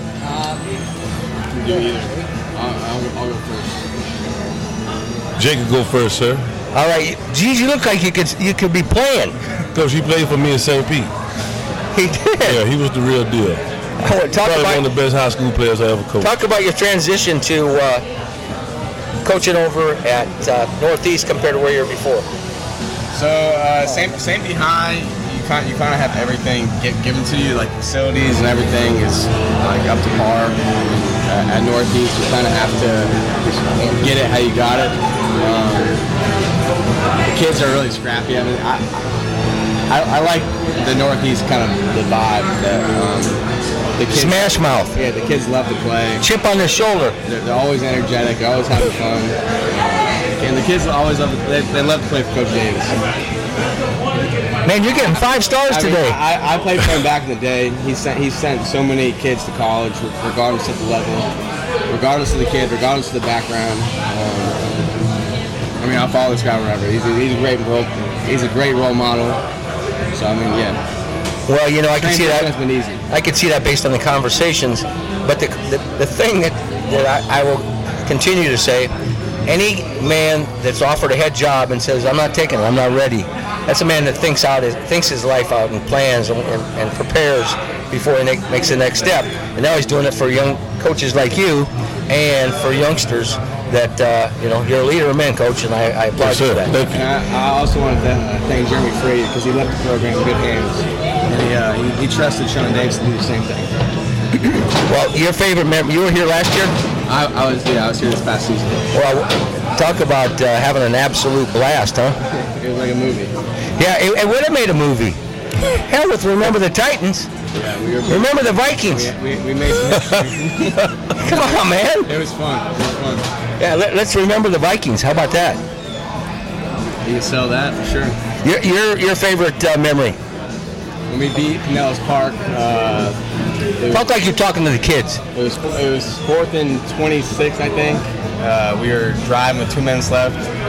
Do either. I'll, I'll, I'll go first. Jake can go first, sir. All right, geez, you look like you could you could be playing. Coach, he played for me in Saint Pete. He did. Yeah, he was the real deal. Oh, talk Probably about one of the best high school players I ever coached. talk about your transition to uh, coaching over at uh, Northeast compared to where you were before. So, uh, Saint Saint Pete High, you kind you kind of have everything get, given to you, like facilities and everything is like up to par. Uh, at Northeast, you kind of have to get it how you got it. Um, the kids are really scrappy. I mean, I, I, I like the Northeast kind of the vibe that um, the kids Smash mouth. Yeah, the kids love to play. Chip on the shoulder. They're, they're always energetic. They're always having fun. And the kids always love to, they, they love to play for Coach Davis. Man, you're getting five stars I mean, today. I, I played for him back in the day. He sent he sent so many kids to college, regardless of the level, regardless of the kid, regardless of the background. Um, I mean, I'll follow this guy wherever. He's a, he's a great role. He's a great role model. So I mean, yeah. Well, you know, I can see that. Has been easy. I can see that based on the conversations. But the the, the thing that, that I, I will continue to say, any man that's offered a head job and says, I'm not taking it, I'm not ready, that's a man that thinks out his, thinks his life out and plans and, and, and prepares before he make, makes the next step. And now he's doing it for young coaches like you and for youngsters that, uh, you know, you're a leader of men, Coach, and I, I applaud Yes, you sir. for that. Thank you. And I, I also wanted to uh, thank Jeremy Free because he left the program in good hands. And he, uh, he, he trusted Sean Davis to do the same thing. Well, your favorite member, you were here last year? I, I was yeah, I was here this past season. Well, talk about uh, having an absolute blast, huh? It was like a movie. Yeah, it, it would have made a movie. Hell with Remember the Titans. Yeah, we were. Remember the Vikings. We, we, we made some history. Come on, man. It was fun. It was fun. Yeah, let, let's remember the Vikings. How about that? You can sell that for sure. Your your, your favorite uh, memory? When we beat Pinellas Park, uh, it was, Talk like you're talking to the kids. it was it was fourth and twenty-six, I think. Uh, we were driving with two minutes left.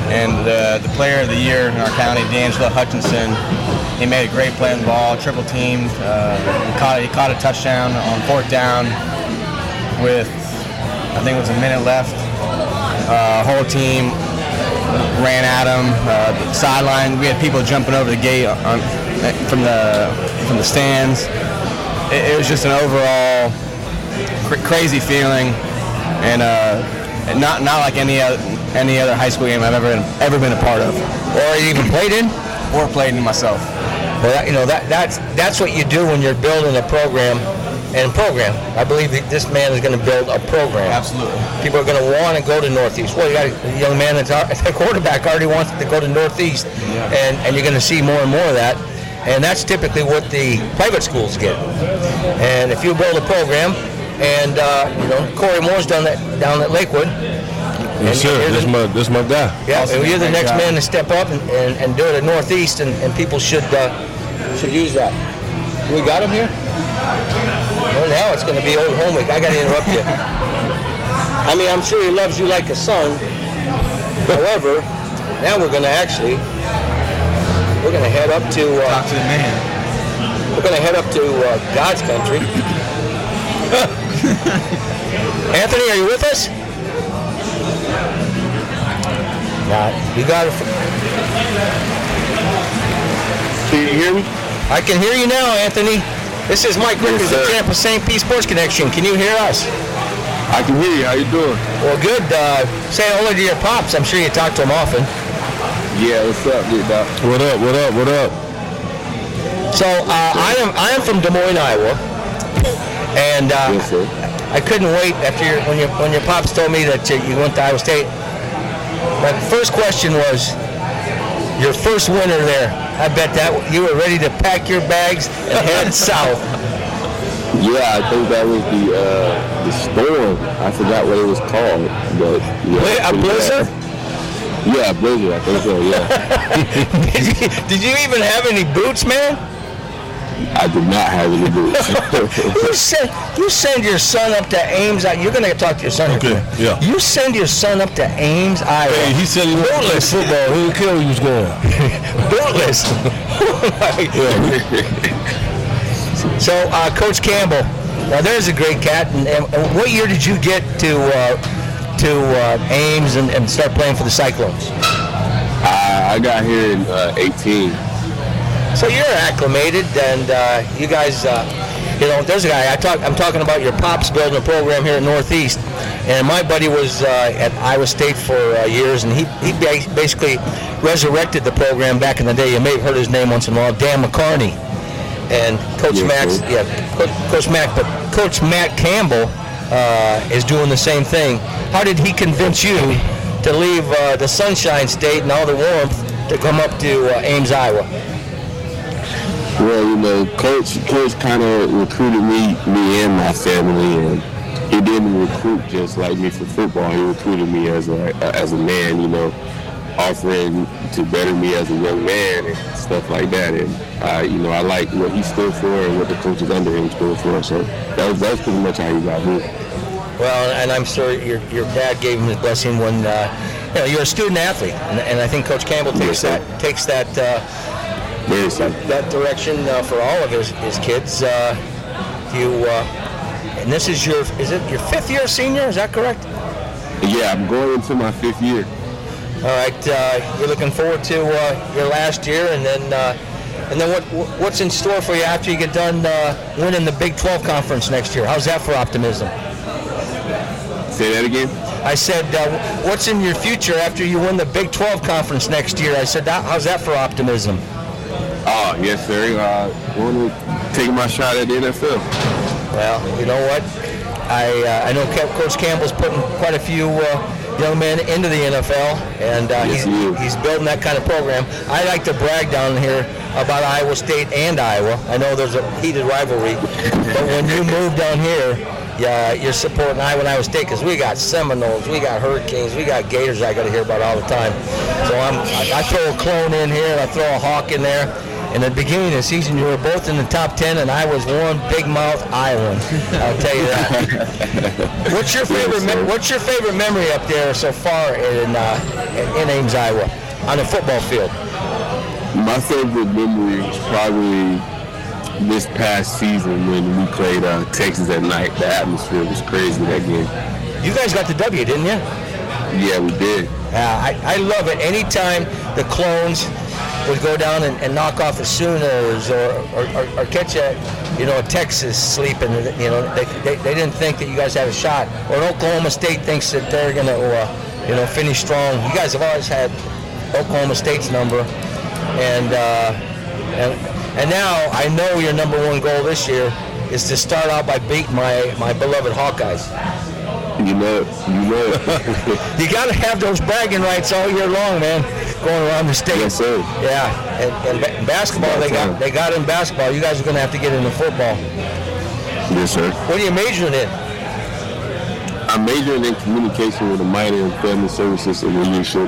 And the, the player of the year in our county, D'Angelo Hutchinson, he made a great play on the ball, triple teamed. Uh, he, caught, he caught a touchdown on fourth down with, I think it was a minute left. Uh, whole team ran at him. Uh, the sideline, we had people jumping over the gate on, from the from the stands. It, it was just an overall cr- crazy feeling, and uh, not not like any other any other high school game I've ever been, ever been a part of, or even played in, or played in myself. Well, that, you know that that's that's what you do when you're building a program. And program, I believe that this man is going to build a program. Absolutely. People are going to want to go to Northeast. Well, you got a young man that's a quarterback already wants to go to Northeast, yeah. and and you're going to see more and more of that. And that's typically what the private schools get. And if you build a program, and uh, you know Corey Moore's done that down at Lakewood. Yes, sir. This my this my guy. Yeah, awesome. You're the Thank next God. man to step up and, and, and do it at Northeast, and, and people should uh, should use that. We got him here. Well, now it's going to be old home week. I got to interrupt you. I mean, I'm sure he loves you like a son. However, now we're going to actually, we're going to head up to... Uh, Talk to the man. We're going to head up to uh, God's country. Anthony, are you with us? Nah, you got it. Can you hear me? I can hear you now, Anthony. This is Mike Rickers yes, of Tampa Saint Pete Sports Connection. Can you hear us? I can hear you. How you doing? Well, good. Uh, say hello to your pops. I'm sure you talk to them often. Yeah, what's up, big doc? What up, what up, what up? So uh, I am I am from Des Moines, Iowa, and uh, Yes, sir. I couldn't wait after your, when your when your pops told me that you, you went to Iowa State. My first question was your first winter there. I bet that you were ready to pack your bags and head south. Yeah, I think that was the uh, the storm. I forgot what it was called, but yeah. A blizzard? Yeah, a blizzard. I think so. Yeah. did, you, did you even have any boots, man? I did not have any boots. you send you send your son up to Ames. You're gonna talk to your son. Okay. Yeah. You send your son up to Ames, Iowa. Hey, he said he was playing football. He didn't care where he was going. Bootless. So, uh, Coach Campbell. Now, there's a great cat. And, and what year did you get to uh, to uh, Ames and, and start playing for the Cyclones? I, I got here in uh, eighteen. So you're acclimated, and uh, you guys, uh, you know, there's a guy. I talk. I'm talking about your pops building a program here at Northeast, and my buddy was uh, at Iowa State for uh, years, and he he basically resurrected the program back in the day. You may have heard his name once in a while, Dan McCarney, and Coach Yes, Max, sir. yeah, Co- Coach Mac, but Coach Matt Campbell uh, is doing the same thing. How did he convince you to leave uh, the Sunshine State and all the warmth to come up to uh, Ames, Iowa? Well, you know, Coach Coach kind of recruited me, me and my family, and he didn't recruit just like me for football. He recruited me as a as a man, you know, offering to better me as a young man and stuff like that. And uh, you know, I like what he stood for and what the coaches under him stood for. So that was that was pretty much how he got here. Well, and I'm sure your your dad gave him his blessing when uh, you know you're a student athlete, and, and I think Coach Campbell takes Yes, sir. that takes that. Uh, Very simple. that direction uh, for all of his, his kids. Uh, you uh, and this is your is it your fifth year senior? Is that correct? Yeah, I'm going into my fifth year. All right, uh, you're looking forward to uh, your last year, and then uh, and then what what's in store for you after you get done uh, winning the Big twelve conference next year? How's that for optimism? Say that again. I said, uh, what's in your future after you win the Big twelve conference next year? I said, how's that for optimism? Oh, yes, sir. Uh, want to take my shot at the N F L. Well, you know what? I uh, I know Coach Campbell's putting quite a few uh, young men into the N F L, and uh, Yes, he's, he is. he's building that kind of program. I like to brag down here about Iowa State and Iowa. I know there's a heated rivalry, but when you move down here, yeah, you're supporting Iowa and Iowa State because we got Seminoles, we got Hurricanes, we got Gators I got to hear about all the time. So I'm, I, I throw a clone in here, and I throw a Hawk in there. in the beginning of the season, you were both in the top ten, and I was one big mouth Iowan. I'll tell you that. What's your favorite? Me- what's your favorite memory up there so far in uh, in Ames, Iowa, on the football field? My favorite memory was probably this past season when we played uh, Texas at night. The atmosphere was crazy that game. You guys got the W, didn't you? Yeah, we did. Yeah, I, I love it. Anytime the Clones would go down and, and knock off the Sooners or, or, or, or catch a, you know, a Texas sleeping, you know, they, they, they didn't think that you guys had a shot. Or Oklahoma State thinks that they're going to, uh, you know, finish strong. You guys have always had Oklahoma State's number. And, uh, and, and now I know your number one goal this year is to start out by beating my, my beloved Hawkeyes. You know, you know. You got to have those bragging rights all year long, man. Going around the state. Yes, sir. Yeah, and, and ba- basketball, they got they got in basketball. You guys are going to have to get into football. Yes, sir. What are you majoring in? I'm majoring in communication with a minor in family services and leadership.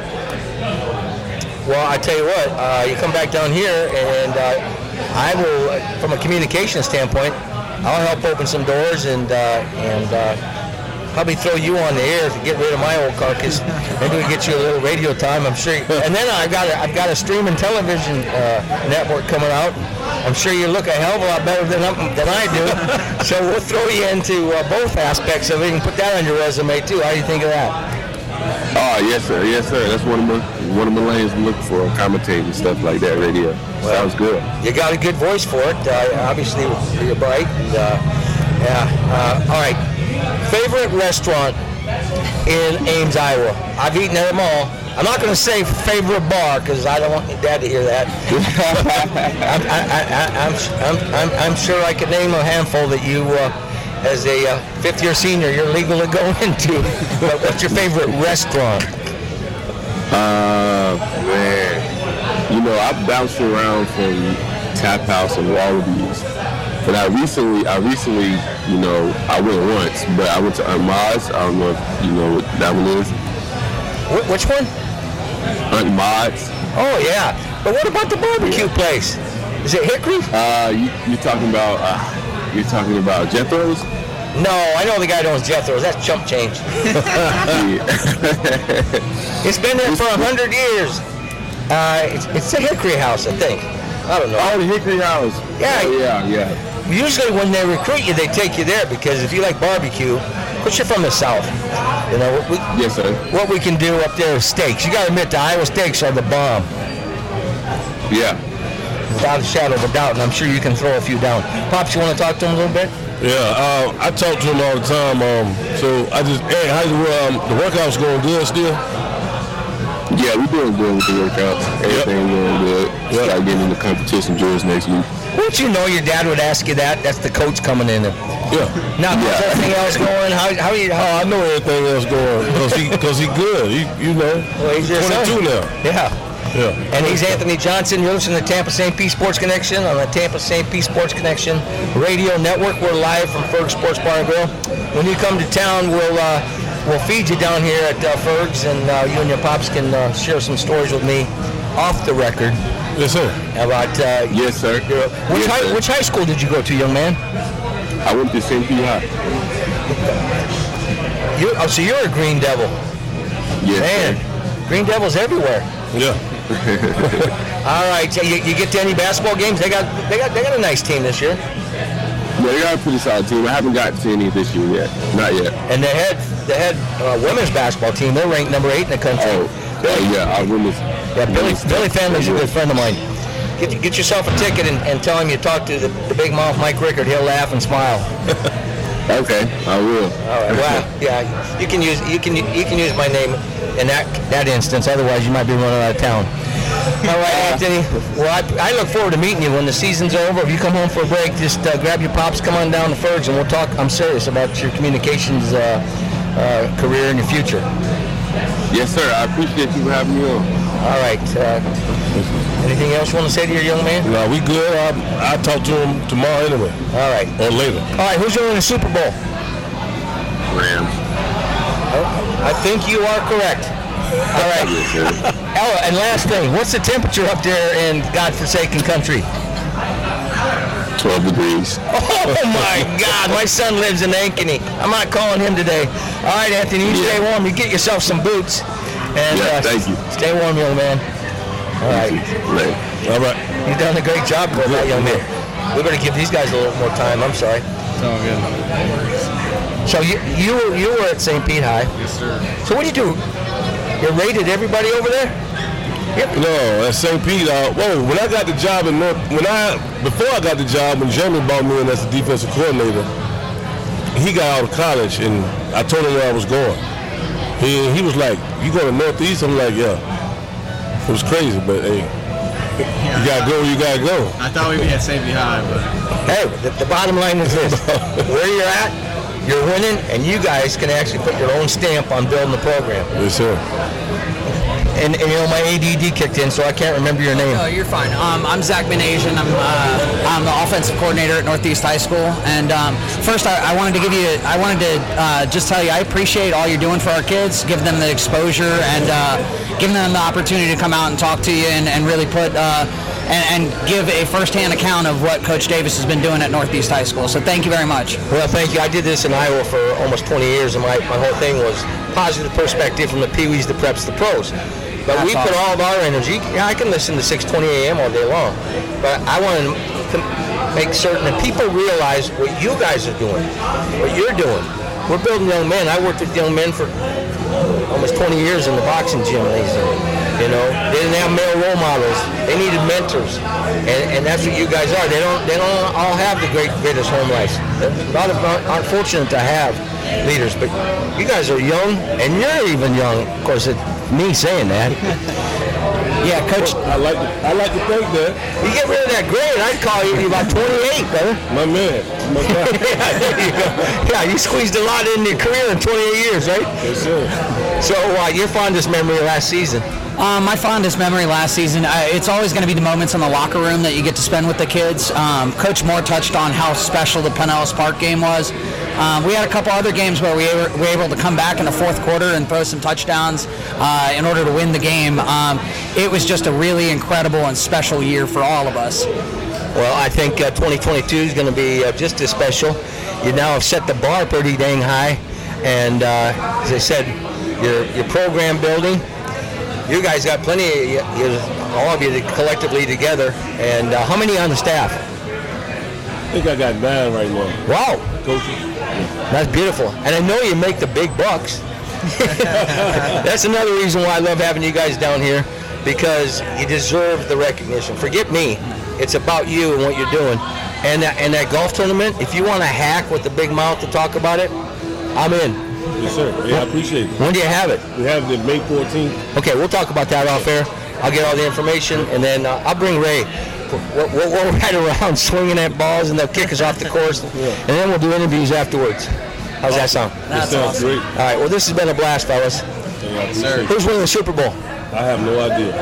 Well, I tell you what, uh, you come back down here, and uh, I will, uh, from a communication standpoint, I'll help open some doors and uh, and. Uh, Probably throw you on the air to get rid of my old carcass. Maybe we get you a little radio time. I'm sure. You, and then I got a, I've got a streaming television uh, network coming out. I'm sure you look a hell of a lot better than I'm, than I do. So we'll throw you into uh, both aspects of it. You can put that on your resume too. How do you think of that? Oh yes, sir. Yes, sir. That's one of my one of my lanes to look for, commentating and stuff like that. Radio. Well, sounds good. You got a good voice for it. Uh, obviously, you're bright. And, uh, yeah. Uh, all right. Favorite restaurant in Ames, Iowa? I've eaten at them all. I'm not going to say favorite bar because I don't want your dad to hear that. I'm, I, I, I'm, I'm, I'm, I'm sure I could name a handful that you, uh, as a uh, fifth-year senior, you're legal to go into. But what's your favorite restaurant? Uh, man. You know, I've bounced around from Tap House and Wallabies. But I recently, I recently, you know, I went once, but I went to Aunt Maud's. I don't know if you know what that one is. Wh- which one? Aunt Maud's. Oh, yeah. But what about the barbecue yeah. place? Is it Hickory? Uh, you, you're talking about, uh, you're talking about Jethro's? No, I know the guy that owns Jethro's. That's chump change. It's been there for a hundred years. Uh, it's, it's the Hickory House, I think. I don't know. Oh, the Hickory House. Yeah. Oh, yeah, yeah. Usually when they recruit you, they take you there because if you like barbecue, because you're from the South, you know, what we, yes, sir. What we can do up there is steaks. You got to admit, the Iowa steaks are the bomb. Yeah. Without a shadow of a doubt, and I'm sure you can throw a few down. Pops, you want to talk to him a little bit? Yeah, uh, I talk to him all the time. Um, so I just, hey, how's the, um, the workout's going good still? Yeah, we're doing good with the workouts. Everything yep. going good. Yep. Start getting into competition drills next week. Wouldn't you know your dad would ask you that? That's the coach coming in there. Yeah. Now, how's yeah. everything else going? How how are you? How, oh, I know everything else going because he because he good. He, you know, well, he's twenty-two now. Yeah. Yeah. And he's Anthony Johnson. You're listening to Tampa Saint Pete Sports Connection on the Tampa Saint Pete Sports Connection radio network. We're live from Ferg's Sports Bar and Grill. When you come to town, we'll uh, we'll feed you down here at uh, Ferg's, and uh, you and your pops can uh, share some stories with me off the record. Yes, sir. About uh, yes, sir. Your, which, yes, high, sir. which high school did you go to, young man? I went to Saint Pete High. You oh, so you're a Green Devil? Yes, man. Sir. Green Devils everywhere. Yeah. All right. So you, you get to any basketball games? They got they got they got a nice team this year. Yeah, they got a pretty solid team. I haven't gotten to any this year yet. Not yet. And the head the head uh, women's basketball team, they're ranked number eight in the country. Oh, Billy, uh, yeah, our women's. Yeah, Billy Billy Family's a good friend of mine. Get get yourself a ticket and, and tell him you talked to the, the big mouth Mike Rickard. He'll laugh and smile. Okay, I will. All right. Well, yeah, you can use you can you can use my name in that that instance. Otherwise, you might be running out of town. All right, Anthony. Well, I, I look forward to meeting you when the season's over. If you come home for a break, just uh, grab your pops, come on down to Ferg's, and we'll talk. I'm serious about your communications uh, uh, career in your future. Yes, sir. I appreciate you having me on. All right. Uh, anything else you want to say to your young man? No, we good. I I talk to him tomorrow anyway. All right. Or later. All right. Who's winning the Super Bowl? Rams. I think you are correct. All right. Oh, and last thing, what's the temperature up there in godforsaken country? twelve degrees. Oh my God, my son lives in Ankeny. I'm not calling him today. All right, Anthony, you Yeah. stay warm. You get yourself some boots. And Yeah, uh, thank you. Stay warm, young man. All right. Right. All right. You've done a great job with that, young man. We better give these guys a little more time. I'm sorry. It's all good. So you you were, you were at Saint Pete High. Yes, sir. So what do you do? You rated everybody over there? Yep. No, at Saint Pete. Uh, whoa, when I got the job in North, when I before I got the job, when Jeremy brought me in as the defensive coordinator, he got out of college, and I told him where I was going. He he was like, "You going to Northeast?" I'm like, "Yeah." It was crazy, but hey, you gotta go. You gotta go. I thought we'd be at Saint Pete High, but Hey, the, the bottom line is this. Where you're at, you're winning, and you guys can actually put your own stamp on building the program. Yes, sir. And, and you know, my A D D kicked in, so I can't remember your name. Oh, you're fine. Um, I'm Zach Benasian. I'm uh, I'm the offensive coordinator at Northeast High School. And um, first, I, I wanted to give you, I wanted to uh, just tell you, I appreciate all you're doing for our kids, giving them the exposure and uh, giving them the opportunity to come out and talk to you and, and really put uh, and, and give a firsthand account of what Coach Davis has been doing at Northeast High School. So thank you very much. Well, thank you. I did this in Iowa for almost twenty years, and my, my whole thing was positive perspective from the Pee-wees, the preps, the pros. But That's we put awesome. all of our energy. Yeah, I can listen to six twenty a.m. all day long, but I want to make certain that people realize what you guys are doing, what you're doing. We're building young men. I worked with young men for almost twenty years in the boxing gymnasium. You know, they didn't have male role models. They needed mentors, and, and that's what you guys are. They don't they don't all have the great greatest home lives. A lot of them aren't fortunate to have leaders, but you guys are young, and you're even young. Of course, it's me saying that. Yeah, Coach. I like to, I like to think that. You get rid of that grade, I'd call you about twenty-eight, brother. My man. My guy. Yeah, there you go. Yeah, you squeezed a lot in your career in twenty-eight years, right? Yes, sir. So, uh, your fondest memory of last season? Um, my fondest memory last season, uh, it's always going to be the moments in the locker room that you get to spend with the kids. Um, Coach Moore touched on how special the Pinellas Park game was. Um, we had a couple other games where we were, were able to come back in the fourth quarter and throw some touchdowns uh, in order to win the game. Um, it was just a really incredible and special year for all of us. Well, I think uh, twenty twenty-two is going to be uh, just as special. You now have set the bar pretty dang high, and uh, as I said, your your program building. You guys got plenty of you, you, all of you collectively together. And uh, how many on the staff? I think I got nine right now. Wow, Coaches. that's beautiful. And I know you make the big bucks. That's another reason why I love having you guys down here, because you deserve the recognition. Forget me. It's about you and what you're doing. And that, and that golf tournament, if you want to hack with the big mouth to talk about it, I'm in. Yes, sir. Yeah, I appreciate it. When do you have it? We have it May fourteenth. Okay, we'll talk about that off air. I'll get all the information, and then uh, I'll bring Ray. We'll, we'll, we'll ride around swinging at balls, and they'll kick us off the course, and then we'll do interviews afterwards. How's that sound? That's That sounds awesome. great. All right, well, this has been a blast, fellas. Yeah, I appreciate it. Who's winning the Super Bowl? I have no idea.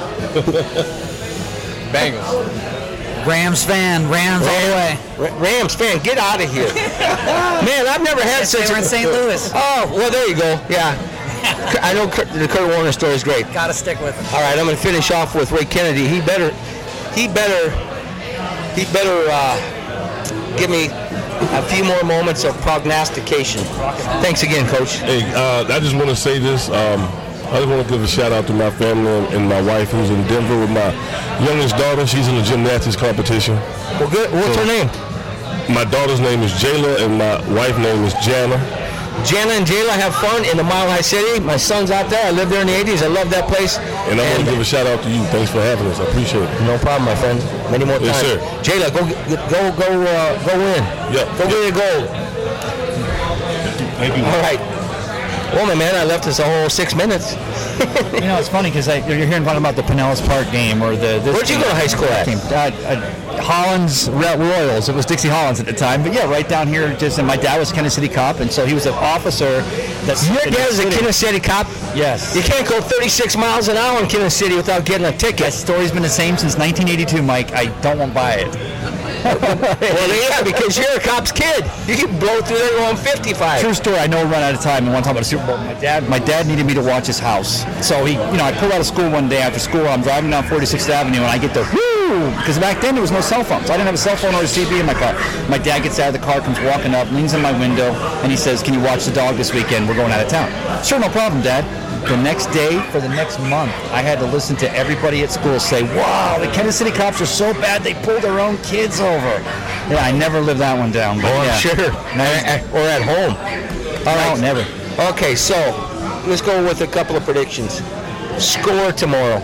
Bengals. Rams fan, Rams all the way. Ra- Rams fan, get out of here. Man, I've never had such They were a... in Saint Louis. Oh, well, there you go. Yeah. I know Kurt, the Kurt Warner story is great. Got to stick with it. All right, I'm going to finish off with Ray Kennedy. He better, he better, he better uh, give me a few more moments of prognostication. Thanks again, Coach. Hey, uh, I just want to say this. Um, I just want to give a shout out to my family and, and my wife, who's in Denver with my youngest daughter. She's in the gymnastics competition. Well, good. What's So, her name? My daughter's name is Jayla, and my wife's name is Jana. Jana and Jayla have fun in the Mile High City. My son's out there. I lived there in the eighties. I love that place. And I want to give a shout out to you. Thanks for having us. I appreciate it. No problem, my friend. Many more times. Yes, sir. Jayla, go go go uh, go win. Yep. Go get a gold. Thank you. All right. Well, my man, I left us a whole six minutes. You know, it's funny because you're hearing about the Pinellas Park game or the. This Where'd you go to high school at? Game. Uh, uh, Hollins Royals. It was Dixie Hollins at the time, but yeah, right down here. Just and my dad was a Kansas City cop, and so he was an officer. That's Your dad is a Kansas City cop? Yes. You can't go thirty-six miles an hour in Kansas City without getting a ticket. That story's been the same since nineteen eighty-two, Mike. I don't want to buy it. Well, yeah, because you're a cop's kid. You can blow through there going fifty-five. True story. I know we're running out of time and want to talk about the Super Bowl. My dad, my dad needed me to watch his house. So he, you know, I pulled out of school one day after school. I'm driving down forty-sixth Avenue and I get the whoo, because back then there was no cell phones. I didn't have a cell phone or a C B in my car. My dad gets out of the car, comes walking up, leans in my window, and he says, "Can you watch the dog this weekend? We're going out of town." Sure, no problem, Dad. The next day, for the next month, I had to listen to everybody at school say, "Wow, the Kansas City cops are so bad they pulled their own kids over." Yeah, I never lived that one down. But oh, yeah. I'm sure. Or at home. All no, right. never. Okay, so let's go with a couple of predictions. Score tomorrow.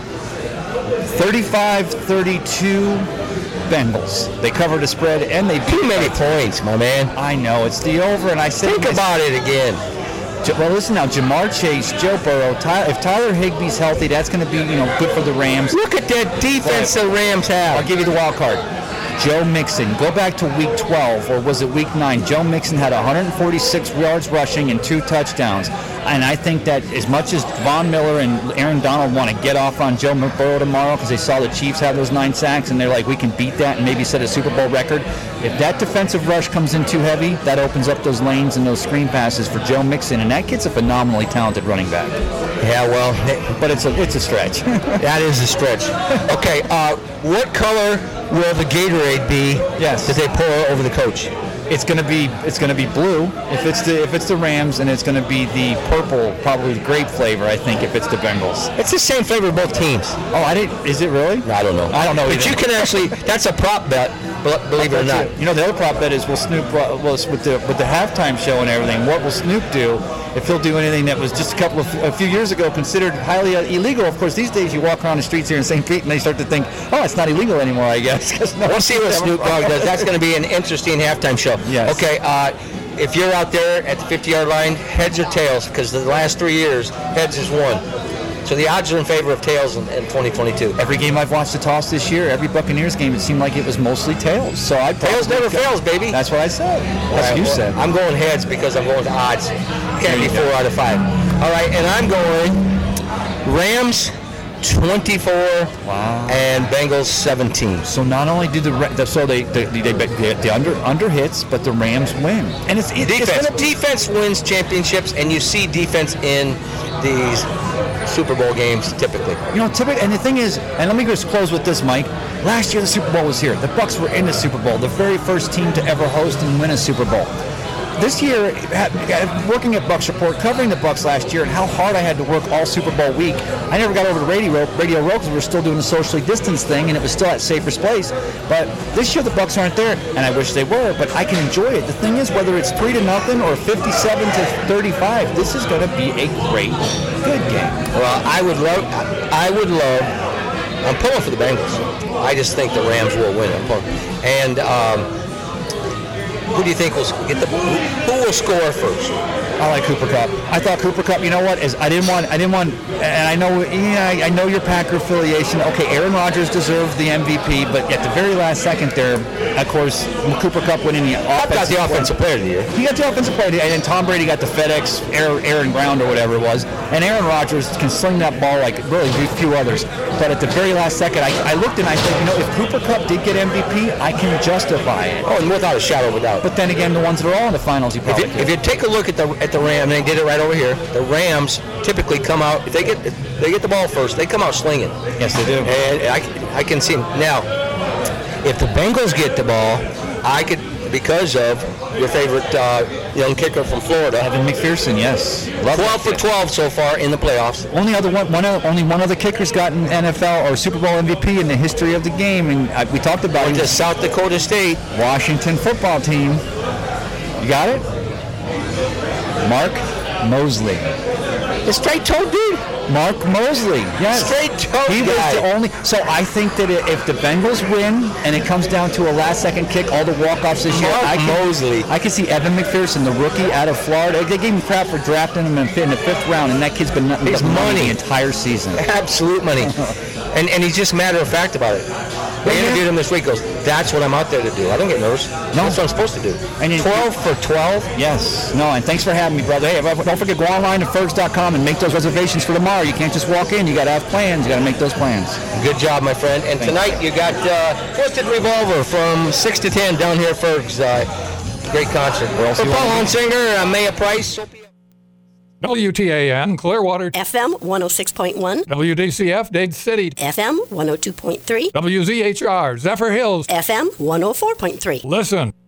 thirty-five thirty-two Bengals. They covered the spread and they too many points, my man. I know it's the over, and I said think about it again. Well, listen now, Jamar Chase, Joe Burrow. Ty- if Tyler Higbee's healthy, that's going to be, you know, good for the Rams. Look at that defense the Rams have. I'll give you the wild card. Joe Mixon. Go back to week twelve, or was it week nine? Joe Mixon had one hundred forty-six yards rushing and two touchdowns. And I think that as much as Von Miller and Aaron Donald want to get off on Joe Burrow tomorrow because they saw the Chiefs have those nine sacks and they're like, we can beat that and maybe set a Super Bowl record. If that defensive rush comes in too heavy, that opens up those lanes and those screen passes for Joe Mixon, and that kid's a phenomenally talented running back. Yeah, well, but it's a it's a stretch. That is a stretch. Okay, uh, what color will the Gatorade be? Yes. That they pour over the coach? It's gonna be it's gonna be blue if it's the if it's the Rams, and it's gonna be the purple, probably the grape flavor. I think if it's the Bengals. It's the same flavor of both teams. Oh, I didn't. Is it really? I don't know. I don't know. But either. you can actually. That's a prop bet. Believe it or not. You know, the other prop bet is will Snoop well with the with the halftime show and everything. What will Snoop do if he'll do anything that was just a couple of a few years ago considered highly uh, illegal? Of course, these days you walk around the streets here in Saint Pete and they start to think, oh, it's not illegal anymore. I guess. No, we'll see what Snoop Dogg does. That's going to be an interesting halftime show. Yes. Okay. Uh, if you're out there at the fifty-yard line, heads or tails? Because the last three years, heads has won. So the odds are in favor of tails in, in twenty twenty-two. Every game I've watched the toss this year, every Buccaneers game, it seemed like it was mostly tails. So I tails never go. fails, baby. That's what I said. That's right, what you well, said. I'm going heads because I'm going to odds. Can't be four out of five. All right, and I'm going Rams twenty-four wow. and Bengals seventeen. So not only do the so they they, they, they the under under hits, but the Rams win. And it's, it's defense. It's defense wins championships, and you see defense in these Super Bowl games typically. You know, typically, and the thing is, and let me just close with this, Mike. Last year the Super Bowl was here. The Bucs were in the Super Bowl, the very first team to ever host and win a Super Bowl. This year, working at Bucs Report, covering the Bucs last year, and how hard I had to work all Super Bowl week, I never got over to Radio Radio Row because we were still doing the socially distanced thing, and it was still at Safer's Place. But this year the Bucs aren't there, and I wish they were. But I can enjoy it. The thing is, whether it's three to nothing or fifty-seven to thirty-five, this is going to be a great, good game. Well, I would love, I would love. I'm pulling for the Bengals. I just think the Rams will win. I'm pulling. And. Um, Who do you think will get the? Who will score first? I like Cooper Kupp. I thought Cooper Kupp. You know what? Is I didn't want. I didn't want. And I know. Yeah, I know your Packer affiliation. Okay, Aaron Rodgers deserved the M V P, but at the very last second there, of course, Cooper Kupp winning the offensive. got the offensive player of the year. He got the offensive player, and then Tom Brady got the FedEx Aaron Ground or whatever it was. And Aaron Rodgers can sling that ball like really few others. But at the very last second, I, I looked and I said, you know, if Cooper Kupp did get M V P, I can justify it. Oh, and without a shadow of a doubt. But then again, the ones that are all in the finals, you probably if you, if you take a look at the at the Rams, and they did it right over here. The Rams typically come out if they get if they get the ball first, they come out slinging. Yes, they do. And I, I can see now. If the Bengals get the ball, I could because of your favorite uh, young kicker from Florida, Evan McPherson. Yes, love twelve for twelve so far in the playoffs. Only other one, one only one other kicker's gotten N F L or Super Bowl M V P in the history of the game, and I, we talked about it. Just South Dakota State, Washington football team. You got it, Mark Mosley. The straight-toed dude. Mark Mosley, yes. Straight-toed He was guy. the only. So I think that if the Bengals win and it comes down to a last-second kick, all the walk-offs this year, Mark I can, Mosley. I can see Evan McPherson, the rookie out of Florida. They gave him crap for drafting him in the fifth round, and that kid's been nothing His but money money the entire season. Absolute money, and and he's just matter of fact about it. They interviewed him this week. Goes, that's what I'm out there to do. I don't get nervous. No. That's what I'm supposed to do. And you, twelve for twelve? Yes. No, and thanks for having me, brother. Hey, don't forget, go online to fergs dot com and make those reservations for tomorrow. You can't just walk in. You got to have plans. You got to make those plans. Good job, my friend. And Thanks. Tonight you got uh, Twisted Revolver from six to ten down here at Fergs. Uh, great concert. For Paul Hunsinger, uh, Maya Price. W T A N, Clearwater. F M one oh six point one. W D C F, Dade City. F M one oh two point three. W Z H R, Zephyr Hills. F M one oh four point three. Listen.